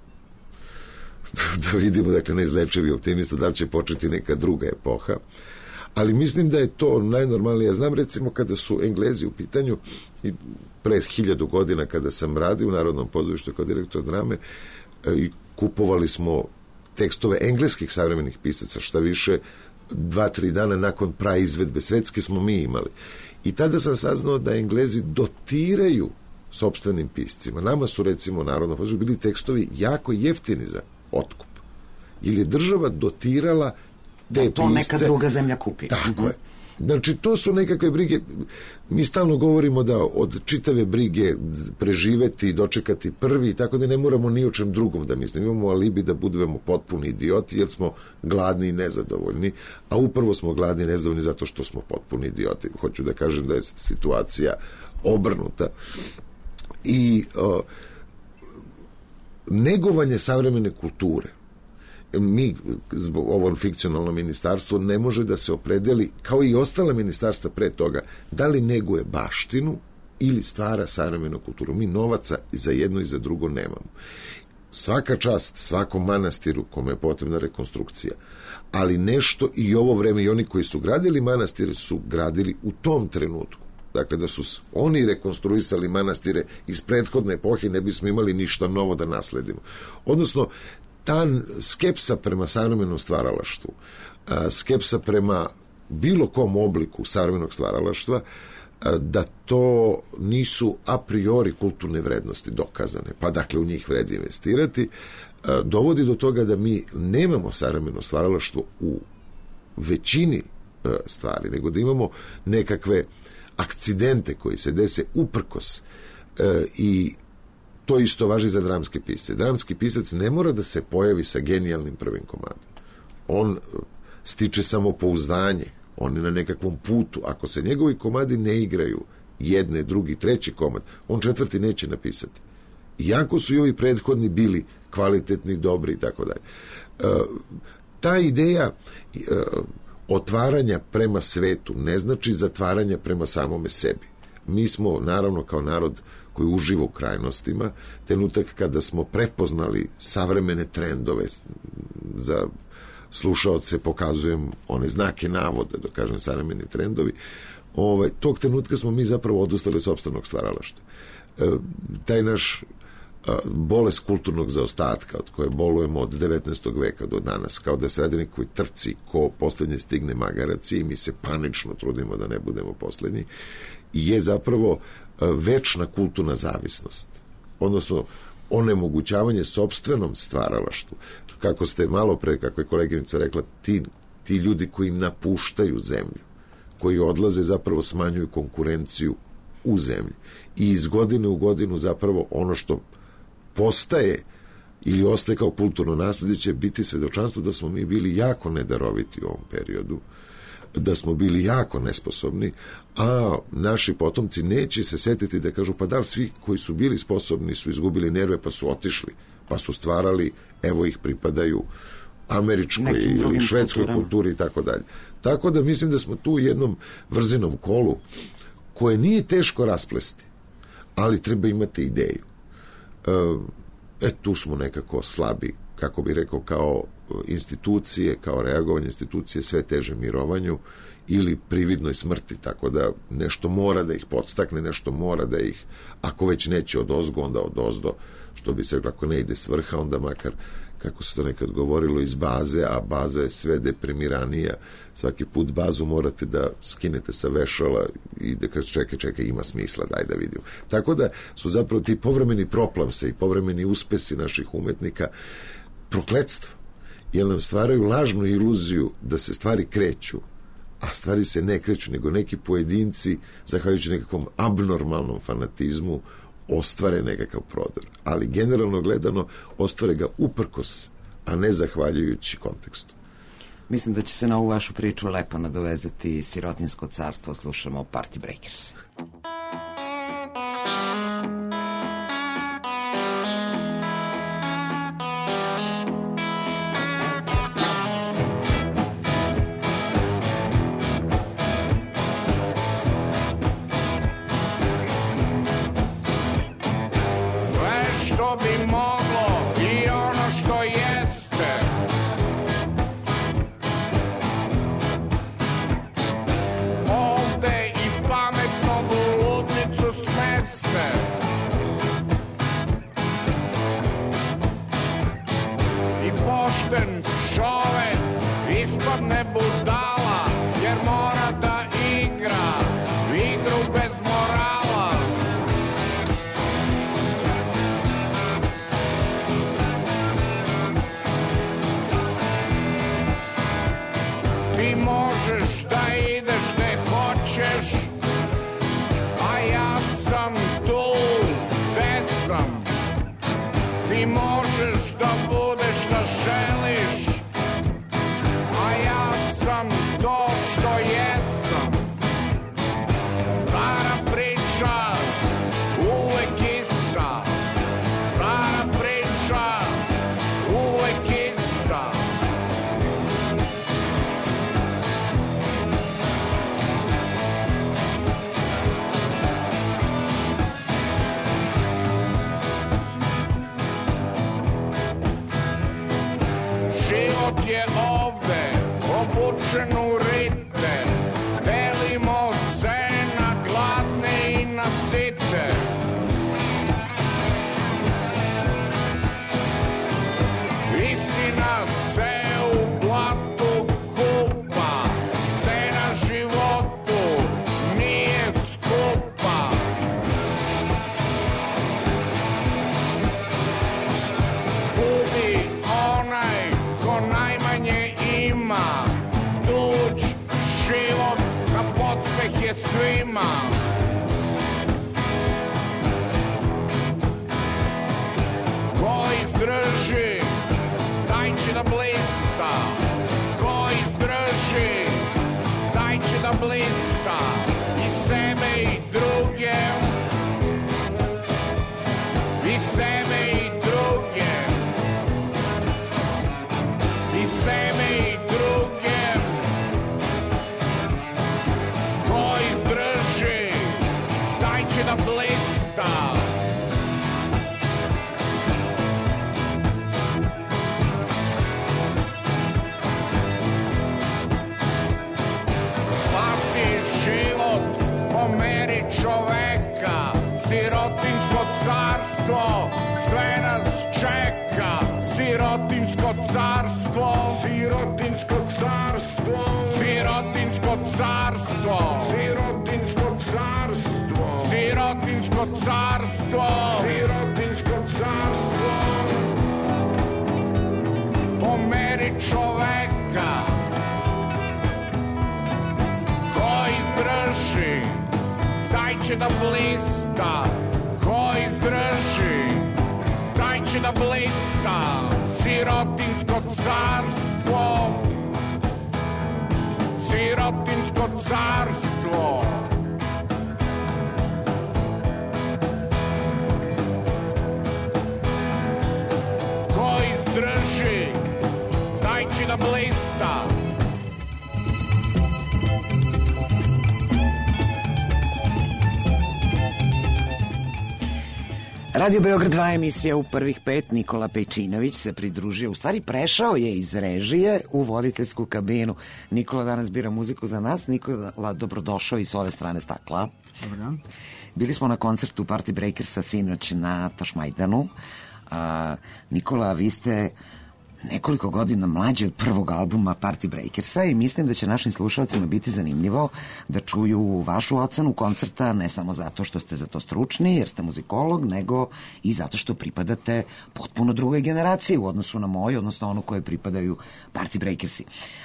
da vidimo, dakle, neizlečivi optimista, da li će početi neka druga epoha, ali mislim da je to najnormalnije. Ja znam, recimo, kada su Englezi u pitanju, i pre hiljadu godina kada sam radio u Narodnom pozorištu kao direktor drame, i kupovali smo tekstove engleskih savremenih pisaca, šta više, dva, tri dana nakon praizvedbe svetske smo mi imali. I tada sam saznao da Englezi dotiraju sopstvenim piscima. Nama su, recimo, Narodno pozorište bili tekstovi jako jeftini za otkup. Ili je država dotirala te pisce. Da to neka druga zemlja kupi. Tako je. Znači, to su nekakve brige. Mi stalno govorimo da od čitave brige preživeti, dočekati prvi, tako da ne moramo ni o čem drugom da mislim. Imamo alibi da budemo potpuni idioti, jer smo gladni i nezadovoljni, a upravo smo gladni i nezadovoljni zato što smo potpuni idioti. Hoću da kažem da je situacija obrnuta. I uh, negovanje savremene kulture, mi, zbog ovom fikcionalno ministarstvo, ne može da se opredeli, kao i ostala ministarstva pre toga, da li neguje baštinu ili stvara savremenu kulturu. Mi novaca i za jedno i za drugo nemamo. Svaka čast svakom manastiru kome je potrebna rekonstrukcija, ali nešto i ovo vreme, i oni koji su gradili manastire su gradili u tom trenutku. Dakle, da su oni rekonstruisali manastire iz prethodne epohe, ne bismo imali ništa novo da nasledimo. Odnosno, ta skepsa prema savremenom stvaralaštvu, skepsa prema bilo kom obliku savremenog stvaralaštva, da to nisu a priori kulturne vrednosti dokazane, pa dakle u njih vredi investirati, dovodi do toga da mi nemamo savremeno stvaralaštvo u većini stvari, nego da imamo nekakve akcidente koji se dese uprkos i to isto važi za dramske pisce. Dramski pisac ne mora da se pojavi sa genijalnim prvim komadom. On stiče samopouzdanje, on je na nekakvom putu. Ako se njegovi komadi ne igraju jedne, drugi, treći komad, on četvrti neće napisati. Iako su i ovi prethodni bili kvalitetni, dobri i tako dalje. Ta ideja otvaranja prema svetu ne znači zatvaranja prema samome sebi. Mi smo, naravno, kao narod koji uživa u krajnostima, trenutak kada smo prepoznali savremene trendove, za slušaoce pokazujem one znake navoda, da kažem savremeni trendovi, ovaj, tog trenutka smo mi zapravo odustali od sopstvenog stvaralaštva. taj naš bolest kulturnog zaostatka od koje bolujemo od devetnaestog veka do danas, kao da se radi o nekoj trci ko poslednje stigne magarac i mi se panično trudimo da ne budemo poslednji, je zapravo večna kulturna zavisnost, odnosno onemogućavanje sopstvenom stvaralaštvu. Kako ste malo pre, kako je koleginica rekla, ti, ti ljudi koji napuštaju zemlju, koji odlaze, zapravo smanjuju konkurenciju u zemlji i iz godine u godinu zapravo ono što postaje ili ostaje kao kulturno nasledje će biti svedočanstvo da smo mi bili jako nedaroviti u ovom periodu, da smo bili jako nesposobni, a naši potomci neće se setiti da kažu pa da li svi koji su bili sposobni su izgubili nerve pa su otišli, pa su stvarali, evo ih pripadaju američkoj ili švedskoj kulturi i tako dalje. Tako da mislim da smo tu u jednom vrzinom kolu koje nije teško rasplesti, ali treba imati ideju. E, tu smo nekako slabi, kako bi rekao, kao institucije, kao reagovanje institucije sve teže mirovanju ili prividnoj smrti, tako da nešto mora da ih podstakne, nešto mora da ih, ako već neće od ozgo, onda od ozdo, što bi se rekao, ako ne ide s vrha, onda makar, kako se to nekad govorilo, iz baze, a baza je sve deprimiranija. Svaki put bazu morate da skinete sa vešala i da kaže čekaj, čekaj, ima smisla, daj da vidimo. Tako da su zapravo ti povremeni proplavse i povremeni uspesi naših umetnika prokletstvo, jer nam stvaraju lažnu iluziju da se stvari kreću, a stvari se ne kreću, nego neki pojedinci, zahvaljujući nekakvom abnormalnom fanatizmu, ostvare nekakav prodor. Ali generalno gledano, ostvare ga uprkos, a ne zahvaljujući kontekstu. Mislim da će se na ovu vašu priču lepo nadovezati Sirotinjsko carstvo. Slušamo Party Breakers. Sirotinsko carstvo, Sirotinsko carstvo, Sirotinsko carstvo, Sirotinsko carstvo, Sirotinsko carstvo, Sirotinsko carstvo. Po meri čoveka ko izdrži, taj će da blista, ko izdrži, taj će da blista. Sirotinsko carstvo, Sirotinsko carstvo. Ko izdrži, taj će da blista. Radio Beograd dva, emisija u prvih pet. Nikola Pejčinović se pridružio, u stvari prešao je iz režije u voditeljsku kabinu. Nikola danas bira muziku za nas. Nikola, dobrodošao i s ove strane stakla. Dobar dan. Bili smo na koncertu Party Breakersa sinoć na Tašmajdanu. A, Nikola, vi ste nekoliko godina mlađi od prvog albuma Party Breakersa i mislim da će našim slušalcima biti zanimljivo da čuju vašu ocenu koncerta, ne samo zato što ste za to stručni, jer ste muzikolog, nego i zato što pripadate potpuno drugoj generaciji u odnosu na moju, odnosno onu koje pripadaju Party Breakersi.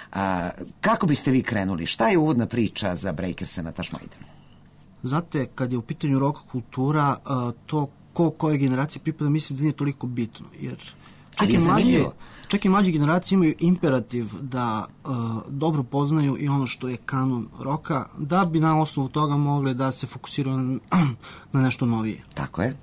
A, kako biste vi krenuli? Šta je uvodna priča za Breakerse na Tašmajdanu? Znate, kad je u pitanju rock kultura, to ko koje generacije pripada, mislim da nije toliko bitno, jer čak i mlađe, čak i mlađe generacije imaju imperativ da uh, dobro poznaju i ono što je kanon roka, da bi na osnovu toga mogli da se fokusiraju na, na nešto novije. Tako je.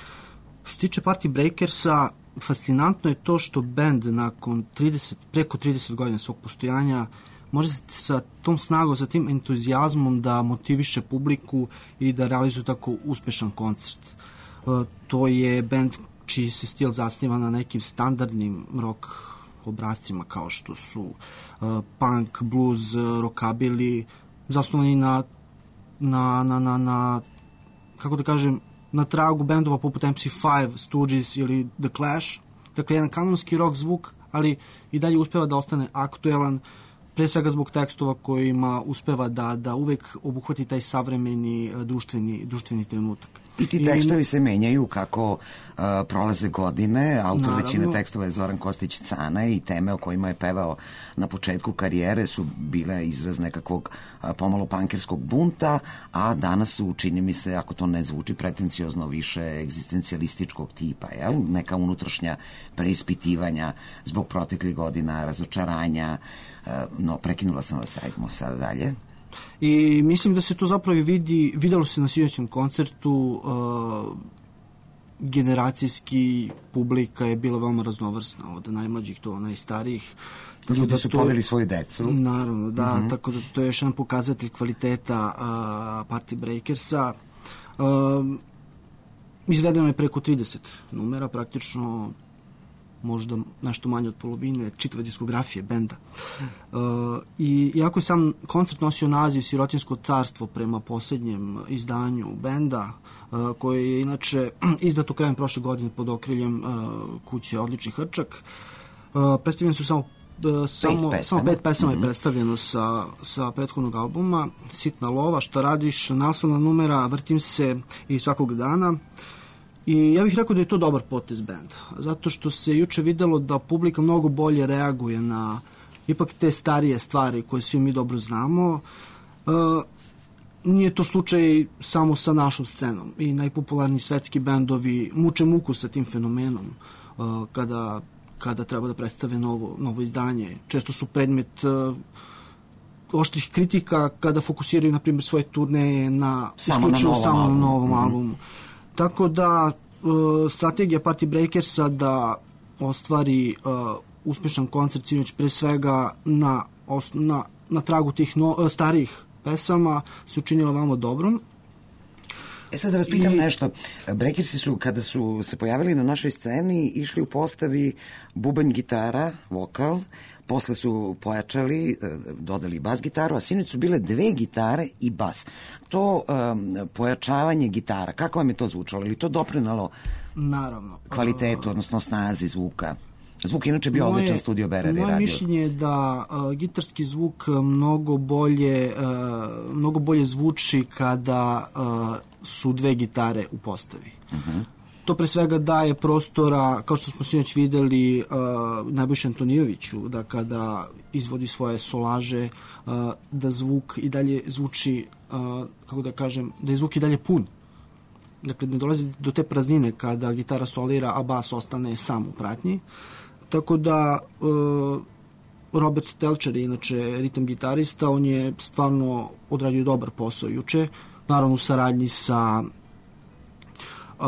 Što se tiče Party Breakersa, fascinantno je to što bend nakon trideset, preko trideset godina svog postojanja može sa tom snagom, sa tim entuzijazmom da motiviše publiku i da realizuje tako uspešan koncert. Uh, to je bend čiji se stil zasniva na nekim standardnim rock obrascima kao što su uh, punk, blues, rockabilly, zasnovani na, na, na, na, na, kako da kažem, na tragu bendova poput M C five, Stooges ili The Clash. Dakle, jedan kanonski rock zvuk, ali i dalje uspeva da ostane aktuelan, pre svega zbog tekstova kojima uspeva da, da uvek obuhvati taj savremeni društveni, društveni trenutak. I ti tekstovi I, se menjaju kako uh, prolaze godine. Autor većine tekstova je Zoran Kostić Cane i teme o kojima je pevao na početku karijere su bile izraz nekakvog uh, pomalo pankerskog bunta, a danas su, čini mi se, ako to ne zvuči pretenciozno, više egzistencijalističkog tipa, jel? Neka unutrašnja preispitivanja zbog proteklih godina, razočaranja. Uh, no, prekinula sam vas, ajdemo sada dalje. I mislim da se to zapravo vidi, videlo se na sinoćnom koncertu, uh, generacijski publika je bila veoma raznovrsna, od najmlađih do najstarijih. Ljudi da su to, poveli svoju decu. Naravno, da, uh-huh. Tako da to je još jedan pokazatelj kvaliteta uh, Party Breakersa. Uh, izvedeno je preko trideset numera, praktično možda nešto manje od polovine čitave diskografije benda. Uh, I iako je sam koncert nosio naziv Sirotinsko carstvo prema posljednjem izdanju benda, uh, koje je inače izdato krajem prošle godine pod okriljem uh, kuće Odlični hrčak, uh, predstavljeni su samo Uh, samo, pet samo pet pesama mm-hmm. je predstavljeno sa, sa prethodnog albuma. Sitna lova, Šta radiš, naslovna numera, Vrtim se i Svakog dana. I ja bih rekao da je to dobar potez benda, zato što se juče videlo da publika mnogo bolje reaguje na ipak te starije stvari koje svi mi dobro znamo. Uh, nije to slučaj samo sa našom scenom i najpopularniji svetski bendovi muče muku sa tim fenomenom uh, kada, kada treba da predstave novo, novo izdanje. Često su predmet uh, oštrih kritika kada fokusiraju, na primjer, svoje turneje na samo isključivo na samo na novom mm-hmm. albumu. Tako da uh, strategija Party Breakersa da ostvari uh, uspešan koncert sinoć pre svega na, na, na tragu tih no, uh, starijih pesama se učinila veoma dobrom. E sad da vas pitam I... nešto. Breakersi su, kada su se pojavili na našoj sceni, išli u postavi bubanj, gitara, vokal, posle su pojačali, dodali bas gitaru, a sinoć su bile dve gitare i bas. To um, pojačavanje gitara, kako vam je to zvučalo? Ili to doprinalo Naravno. kvalitetu, odnosno snazi zvuka? Zvuk inače bio odličan, studio Berer je radio. Moje mišljenje je da uh, gitarski zvuk mnogo bolje, uh, mnogo bolje zvuči kada uh, su dve gitare u postavi. Uh-huh. To pre svega daje prostora, kao što smo sinoć videli, uh, Nebojši Antonijeviću, da kada izvodi svoje solaže, uh, da zvuk i dalje zvuči, uh, kako da kažem, da je zvuk i dalje pun. Dakle, ne dolazi do te praznine kada gitara solira, a bas ostane sam u pratnji. Tako da uh, Robert Telčer je inače ritam gitarista, on je stvarno odradio dobar posao juče, naravno u saradnji sa uh,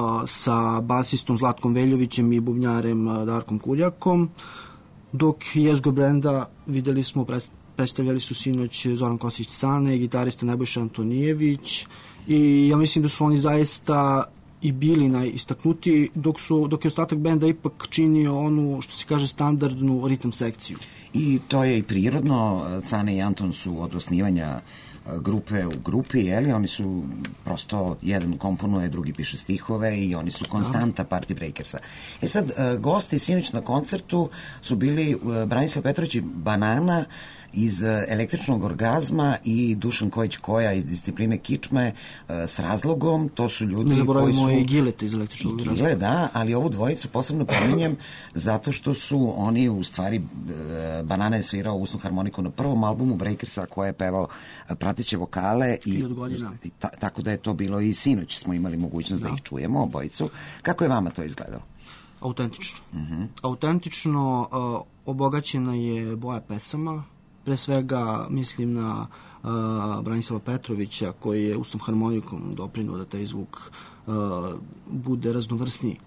sa basistom Zlatkom Veljovićem i bubnjarem uh, Darkom Kuljakom, dok Jezgo Brenda videli smo, predstavljali su sinoć Zoran Kosić-Cane, gitarista Nebojša Antonijević, i ja mislim da su oni zaista i bili najistaknutiji, dok, su, dok je ostatak benda ipak činio onu, što se kaže, standardnu ritam sekciju. I to je i prirodno. Cane i Anton su od osnivanja grupe u grupi, jeli? Oni su prosto, jedan komponuje, drugi piše stihove i oni su konstanta Party Breakersa. E sad, gosti sinoć na koncertu su bili Branislav Petrović i Banana iz Električnog orgazma i Dušan Kojić-Koja iz discipline Kičme, s razlogom. To su ljudi ne koji su... i Gileta iz Električnog orgazma. Gile, da, ali ovu dvojicu posebno pominjem zato što su oni, u stvari, Banana je svirao usnu harmoniku na prvom albumu Breakersa, koja je pevao prateće vokale i, i ta, tako da je to bilo i sinoć smo imali mogućnost da, da ih čujemo, obojicu. Kako je vama to izgledalo? Autentično. Uh-huh. Autentično, uh, obogaćena je boja pesama. Pre svega mislim na uh, Branislava Petrovića, koji je usnom harmonikom doprinuo da taj zvuk uh, bude raznovrsniji.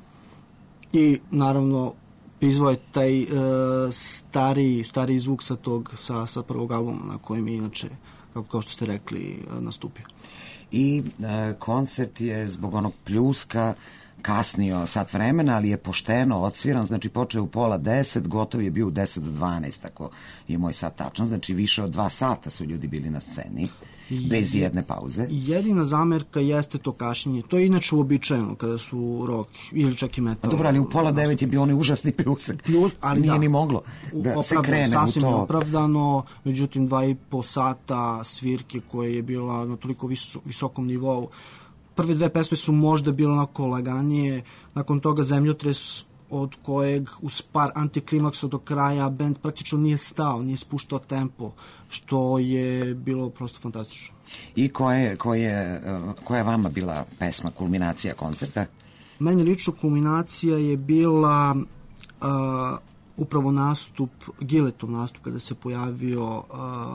I naravno prizvao je taj uh, stariji, stariji zvuk sa, tog, sa, sa prvog albuma na kojem je inače, kako, kao što ste rekli, uh, nastupio. I uh, koncert je zbog onog pljuska kasnio sat vremena, ali je pošteno odsviran, znači počeo u pola deset, gotov je bio u deset do dvanaest, ako je moj sat tačan, znači više od dva sata su ljudi bili na sceni, bez jedne pauze. Jedina zamerka jeste to kašnjenje, to je inače uobičajeno kada su rock ili čak i metal. A dobro, ali u pola devet je bio onaj užasni pljusak, Plus, ali nije da, ni moglo da se krene u to. Sasvim opravdano, međutim dva i po sata svirke koje je bila na toliko vis, visokom nivou. Prve dve pesme su možda bile onako laganije, nakon toga Zemljotres, od kojeg uz par antiklimaksa do kraja bend praktično nije stao, nije spuštao tempo, što je bilo prosto fantastično. I koje, koje, koja je vama bila pesma, kulminacija koncerta? Meni lično kulminacija je bila uh, upravo nastup, Giletov nastup, kada se pojavio uh,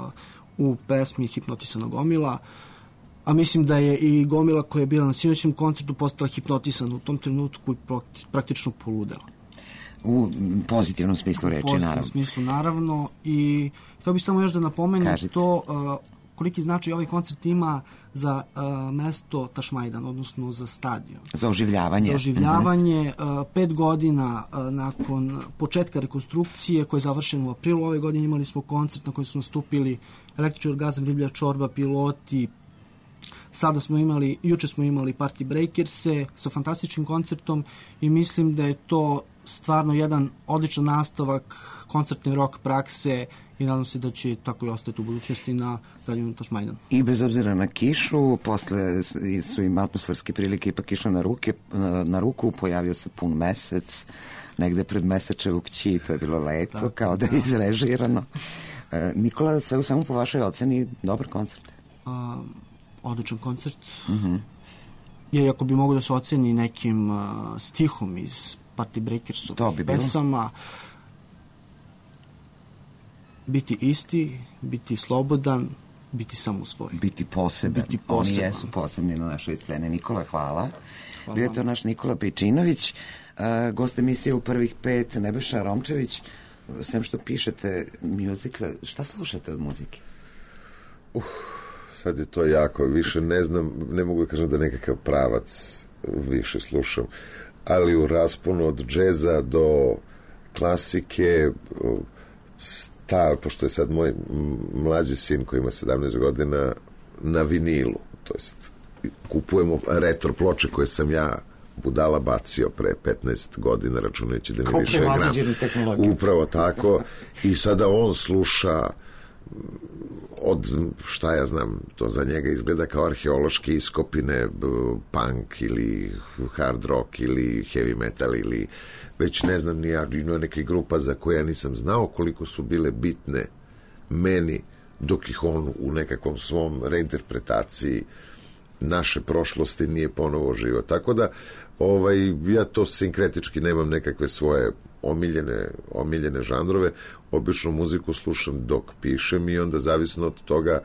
u pesmi Hipnotisana gomila, a mislim da je i gomila koja je bila na sinoćnom koncertu postala hipnotisana u tom trenutku i praktično poludela. U pozitivnom smislu reči, naravno. U pozitivnom smislu, naravno. I htio bih samo još da napomenem Kažite. to uh, koliki značaj ovaj koncert ima za uh, mesto Tašmajdan, odnosno za stadion. Za oživljavanje. Za oživljavanje. Uh-huh. Uh, pet godina uh, nakon početka rekonstrukcije, koja je završena u aprilu ove godine, imali smo koncert na koji su nastupili Električni orgazam, Riblja čorba, Piloti. Sada smo imali, juče smo imali Party Breakerse sa fantastičnim koncertom i mislim da je to stvarno jedan odličan nastavak koncertne rock prakse i nadam se da će tako i ostati u budućnosti na stadionu Tašmajdan. I bez obzira na kišu, posle su im atmosferske prilike ipak išle na, ruke, na, na ruku, pojavio se pun mesec, negde pred Mesečevu kći, to je bilo lepo, tako, kao da je izrežirano. E, Nikola, sve u svemu po vašoj oceni, dobar koncert? A, odličan koncert. Uh-huh. Jer ako bi mogo da se oceni nekim uh, stihom iz Party Breakersovih bi pesama, biti isti, biti slobodan, biti samo svoj. Biti poseban. Biti poseban. Oni jesu posebni na našoj sceni. Nikola, hvala. hvala. Bio je to naš Nikola Pejčinović, uh, gost emisije u prvih pet, Nebojša Romčević. Sem što pišete mjuzikle, šta slušate od muzike? Uh. Sad je to jako, više ne znam, ne mogu da kažem da nekakav pravac više slušam, ali u rasponu od džeza do klasike, star, pošto je sad moj mlađi sin koji ima sedamnaest godina na vinilu, to jest kupujemo retro ploče koje sam ja budala bacio pre petnaest godina, računajući da mi Kao više gram. prevaziđenu tehnologiju. Upravo tako. I sada on sluša od, šta ja znam, to za njega izgleda kao arheološke iskopine, punk ili hard rock ili heavy metal ili već ne znam ni ja, ima neke grupa za koje ja nisam znao koliko su bile bitne meni dok ih on u nekakvom svom reinterpretaciji naše prošlosti nije ponovo živo. Tako da ovaj, ja to sinkretički nemam nekakve svoje omiljene, omiljene žanrove. Obično muziku slušam dok pišem i onda zavisno od toga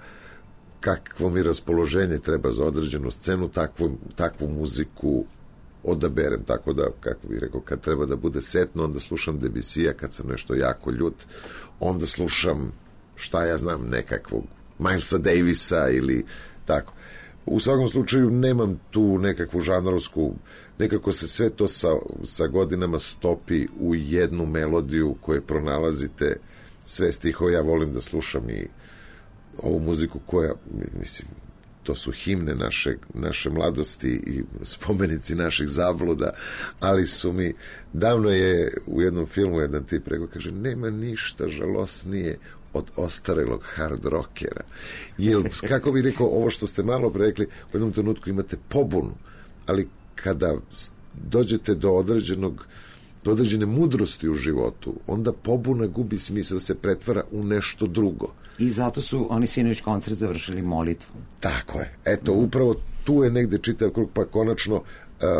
kakvo mi raspoloženje treba za određenu scenu, takvu, takvu muziku odaberem. Tako da, kako bih rekao, kad treba da bude setno, onda slušam Debussija, kad sam nešto jako ljut, onda slušam, šta ja znam, nekakvog Milesa Davisa ili tako. U svakom slučaju nemam tu nekakvu žanrovsku, nekako se sve to sa, sa godinama stopi u jednu melodiju koju pronalazite sve stihove. Ja volim da slušam i ovu muziku koja, mislim, to su himne naše, naše mladosti i spomenici naših zabluda, ali su mi, davno je u jednom filmu jedan tip rekao, kaže, nema ništa žalosnije od ostarelog hard rockera. Jer, kako bih rekao, ovo što ste malo pre rekli, u jednom trenutku imate pobunu, ali kada dođete do određenog do određene mudrosti u životu, onda pobuna gubi smisao, da se pretvara u nešto drugo. I zato su oni sinoć koncert završili molitvom. Tako je. Eto, upravo tu je negde čitav krug, pa konačno uh,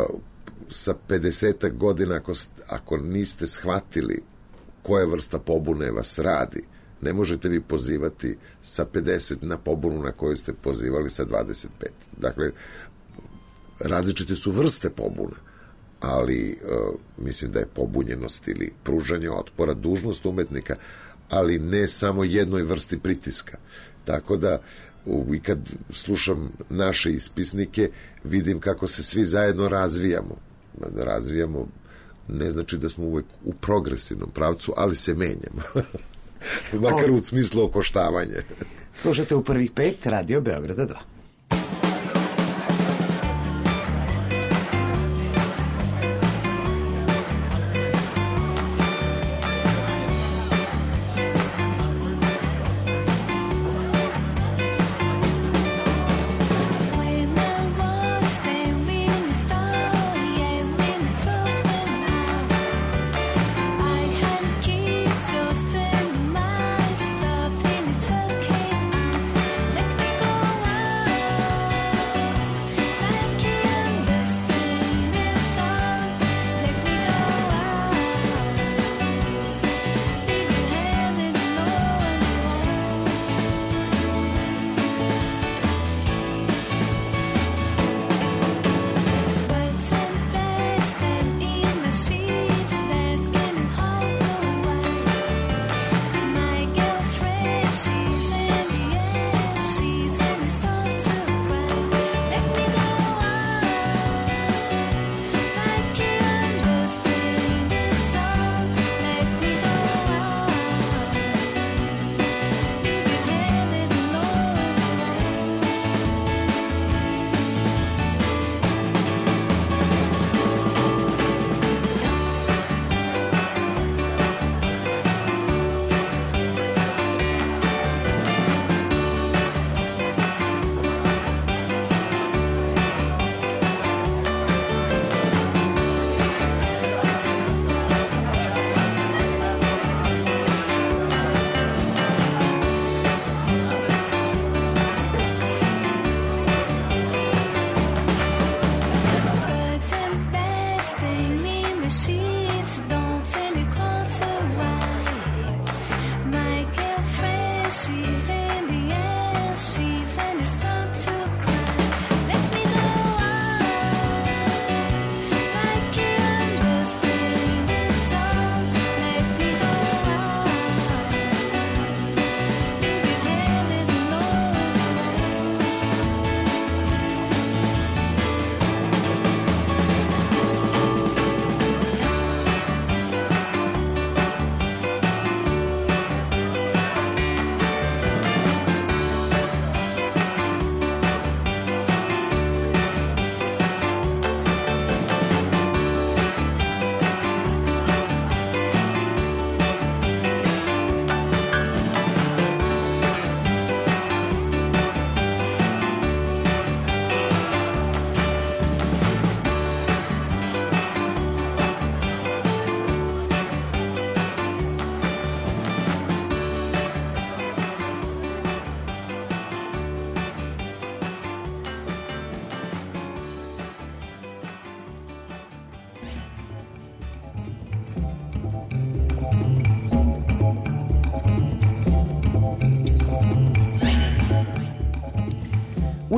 sa pedesetak godina, ako, ako niste shvatili koja vrsta pobune vas radi, ne možete vi pozivati sa pedeset na pobunu na koju ste pozivali sa dvadeset pet. Dakle, različite su vrste pobuna, ali uh, mislim da je pobunjenost ili pružanje otpora dužnost umetnika, ali ne samo jednoj vrsti pritiska. Tako da u, i kad slušam naše ispisnike, vidim kako se svi zajedno razvijamo. Razvijamo ne znači da smo uvek u progresivnom pravcu, ali se menjamo. Makar u smislu okoštavanja. Slušate u prvih pet Radio Beograda dva.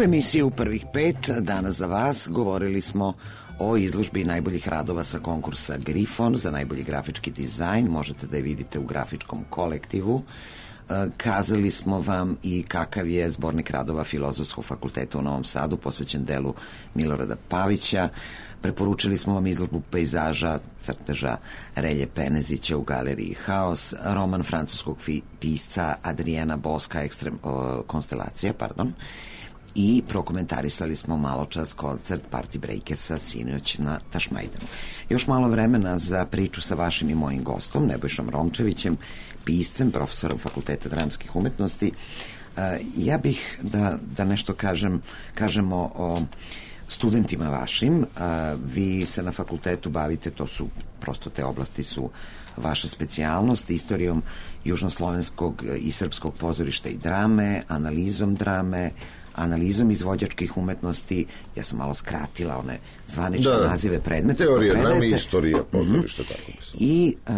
U emisiji U prvih pet danas za vas govorili smo o izložbi najboljih radova sa konkursa Grifon za najbolji grafički dizajn. Možete da je vidite u grafičkom kolektivu. Kazali smo vam i kakav je zbornik radova Filozofskog fakulteta u Novom Sadu posvećen delu Milorada Pavića. Preporučili smo vam izložbu pejzaža crteža Relje Penezića u galeriji Haos, roman francuskog pisca Adriana Boska Ekstrem, o, Konstelacija, pardon, i prokomentarisali smo malo čas koncert Party Breakersa sinoć na Tašmajdanu. Još malo vremena za priču sa vašim i mojim gostom, Nebojšom Romčevićem, piscem, profesorom Fakulteta dramskih umetnosti. Ja bih da, da nešto kažem, kažemo o studentima vašim. Vi se na fakultetu bavite, to su prosto te oblasti su vaša specijalnost, istorijom južnoslovenskog i srpskog pozorišta i drame, analizom drame, analizom izvođačkih umetnosti. Ja sam malo skratila one zvanične da, nazive predmeta. Teorija drame i istorija pozorišta, mm-hmm. tako mislim. I uh,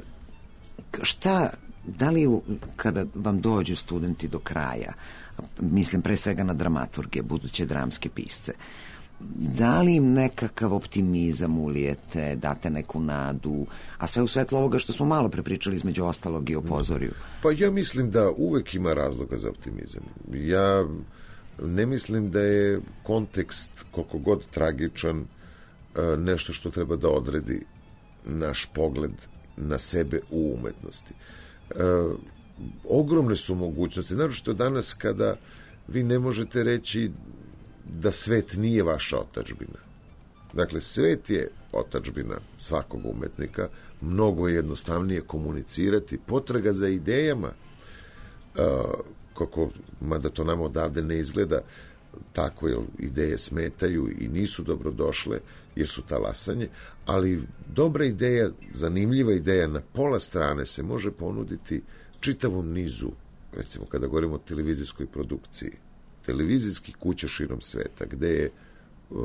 šta, da li kada vam dođu studenti do kraja, mislim pre svega na dramaturge, buduće dramske pisce, da li im nekakav optimizam ulijete, date neku nadu, a sve u svetlu ovoga što smo malo prepričali između ostalog i o pozorju? Pa ja mislim da uvek ima razloga za optimizam. Ja ne mislim da je kontekst koliko god tragičan nešto što treba da odredi naš pogled na sebe u umetnosti. E, ogromne su mogućnosti, naročito danas kada vi ne možete reći da svet nije vaša otadžbina. Dakle, svet je otadžbina svakog umetnika, mnogo je jednostavnije komunicirati, potraga za idejama, e, kako, mada to nam odavde ne izgleda tako, jer ideje smetaju i nisu dobrodošle, jer su talasanje, ali dobra ideja, zanimljiva ideja na pola strane se može ponuditi čitavom nizu, recimo kada govorimo o televizijskoj produkciji, televizijskih kuća širom sveta, gde je uh,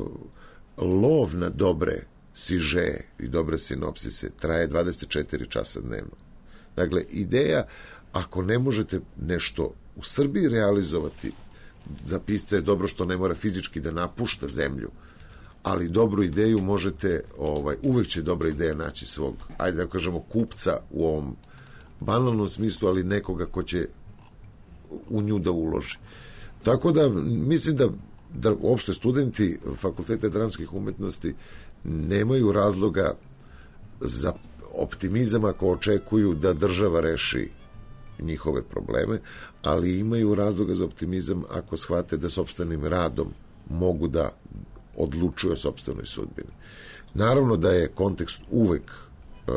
lov na dobre siže i dobre sinopsise traje dvadeset četiri časa dnevno. Dakle, ideja, ako ne možete nešto u Srbiji realizovati, za pisca je dobro što ne mora fizički da napušta zemlju, ali dobru ideju možete, ovaj, uvek će dobra ideja naći svog, ajde da kažemo, kupca u ovom banalnom smislu, ali nekoga ko će u nju da uloži. Tako da, mislim da, da uopšte studenti Fakulteta dramskih umetnosti nemaju razloga za optimizam ako očekuju da država reši njihove probleme, ali imaju razloga za optimizam ako shvate da sopstvenim radom mogu da odlučuju o sopstvenoj sudbini. Naravno da je kontekst uvek uh,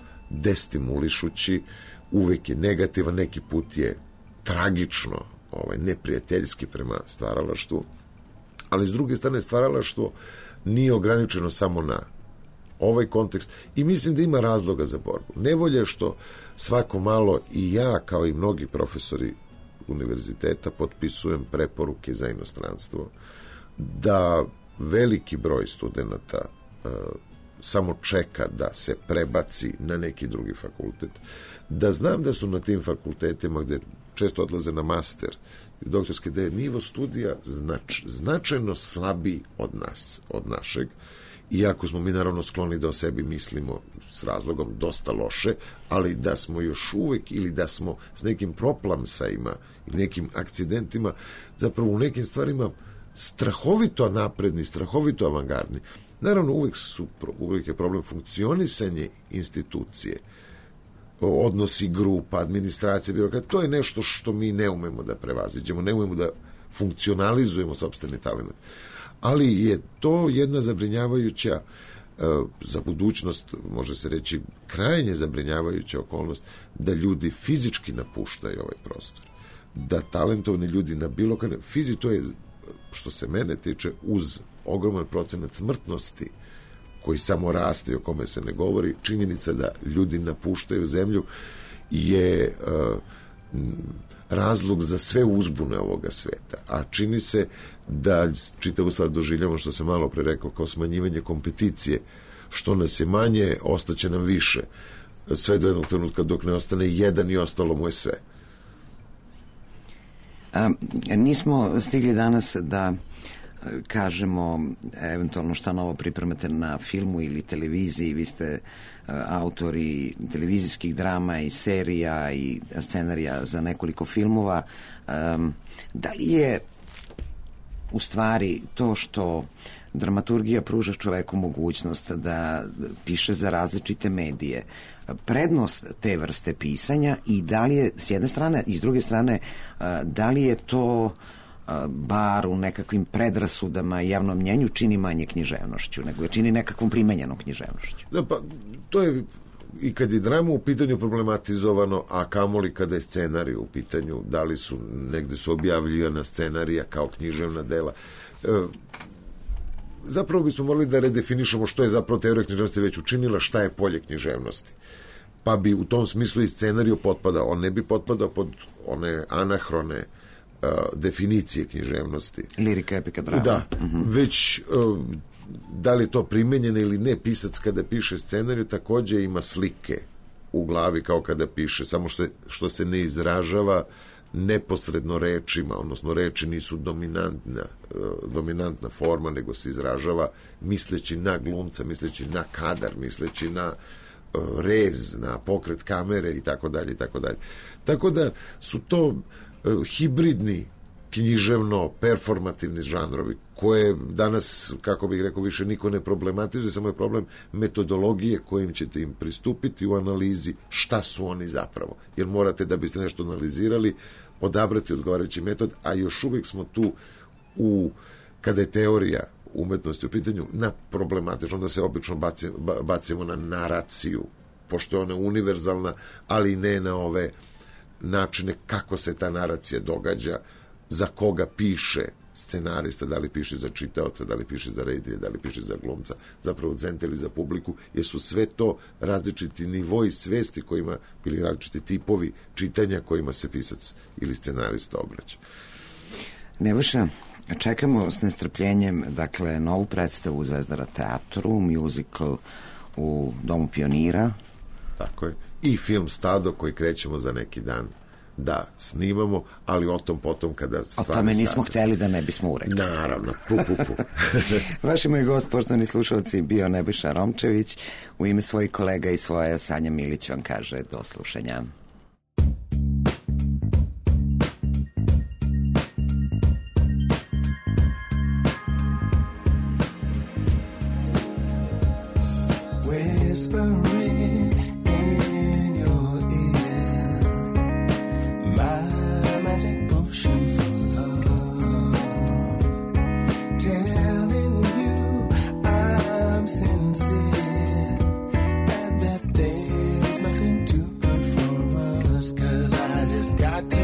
destimulišući, uvek je negativan, neki put je tragično, ovaj, neprijateljski prema stvaralaštvu, ali s druge strane stvaralaštvo nije ograničeno samo na ovaj kontekst i mislim da ima razloga za borbu. Nevolje što svako malo i ja, kao i mnogi profesori univerziteta, potpisujem preporuke za inostranstvo, da veliki broj studenta uh, samo čeka da se prebaci na neki drugi fakultet, da znam da su na tim fakultetima gde često odlaze na master i doktorske, da je nivo studija znač, značajno slabiji od nas, od našeg, iako smo mi naravno skloni da o sebi mislimo s razlogom dosta loše, ali da smo još uvek ili da smo s nekim proplamsajima i nekim akcidentima zapravo u nekim stvarima strahovito napredni, strahovito avangardni. Naravno, uvek, su, uvek je problem funkcionisanje institucije, odnosi grupa, administracija, birokracija. To je nešto što mi ne umemo da prevaziđemo, ne umemo da funkcionalizujemo sopstveni talent. Ali je to jedna zabrinjavajuća za budućnost, može se reći krajnje zabrinjavajuća okolnost, da ljudi fizički napuštaju ovaj prostor. Da talentovni ljudi na bilo kada fizi, to je, što se mene tiče, uz ogroman procenat smrtnosti koji samo raste i o kome se ne govori, činjenica da ljudi napuštaju zemlju je uh, razlog za sve uzbune ovoga sveta. A čini se da čitavu stvar doživljamo, što sam malo pre rekao, kao smanjivanje kompeticije. Što nas je manje, ostaće nam više. Sve do jednog trenutka dok ne ostane jedan i ostalo mu je sve. A, nismo stigli danas da kažemo eventualno šta novo pripremate na filmu ili televiziji. Vi ste uh, autori televizijskih drama i serija i scenarija za nekoliko filmova. Um, da li je u stvari to što dramaturgija pruža čoveku mogućnost da piše za različite medije prednost te vrste pisanja i da li je s jedne strane i s druge strane uh, da li je to bar u nekakvim predrasudama i javnom mnjenju čini manje književnošću, nego je čini nekakvom primenjenom književnošću. Da, pa, to je i kad je drama u pitanju problematizovano, a kamoli kada je scenarij u pitanju, da li su, negde su objavljivana scenarija kao književna dela. E, zapravo bismo morali da redefinišemo što je zapravo teorija književnosti već učinila, šta je polje književnosti. Pa bi u tom smislu i scenariju potpadao. On ne bi potpadao pod one anahrone Uh, definicije književnosti. Lirika, epika, drama. Da, uh-huh. već uh, da li je to primenjeno ili ne, pisac kada piše scenariju takođe ima slike u glavi kao kada piše, samo što, što se ne izražava neposredno rečima, odnosno reči nisu dominantna, uh, dominantna forma, nego se izražava misleći na glumca, misleći na kadar, misleći na uh, rez, na pokret kamere i tako dalje i tako dalje. Tako da su to hibridni književno performativni žanrovi koje danas, kako bih rekao, više niko ne problematizuje, samo je problem metodologije kojim ćete im pristupiti u analizi šta su oni zapravo. Jer morate, da biste nešto analizirali, odabrati odgovarajući metod, a još uvijek smo tu u, kada je teorija umetnosti u pitanju, na problematično, onda se obično bacimo, bacimo na naraciju, pošto je ona univerzalna, ali ne na ove načine kako se ta naracija događa, za koga piše scenarista, da li piše za čitaoca, da li piše za reditelja, da li piše za glumca, za producenta ili za publiku, jer su sve to različiti nivoji svesti kojima, ili različiti tipovi čitanja kojima se pisac ili scenarista obraća. Nebojša, čekamo s nestrpljenjem, dakle, novu predstavu u Zvezdara teatru, musical u Domu pionira. Tako je. I film Stado koji krećemo za neki dan da snimamo, ali o tom potom kada stvari... O tome nismo sasvim hteli da ne bismo urekli. Naravno, pu, pu, pu. Vaši moji gost, poštovani slušalci, bio Nebojša Romčević. U ime svojih kolega i svoje Sanja Milić vam kaže do slušanja. Whispering in your ear, my magic potion for love, telling you I'm sincere and that there's nothing too good for us, 'cause I just got to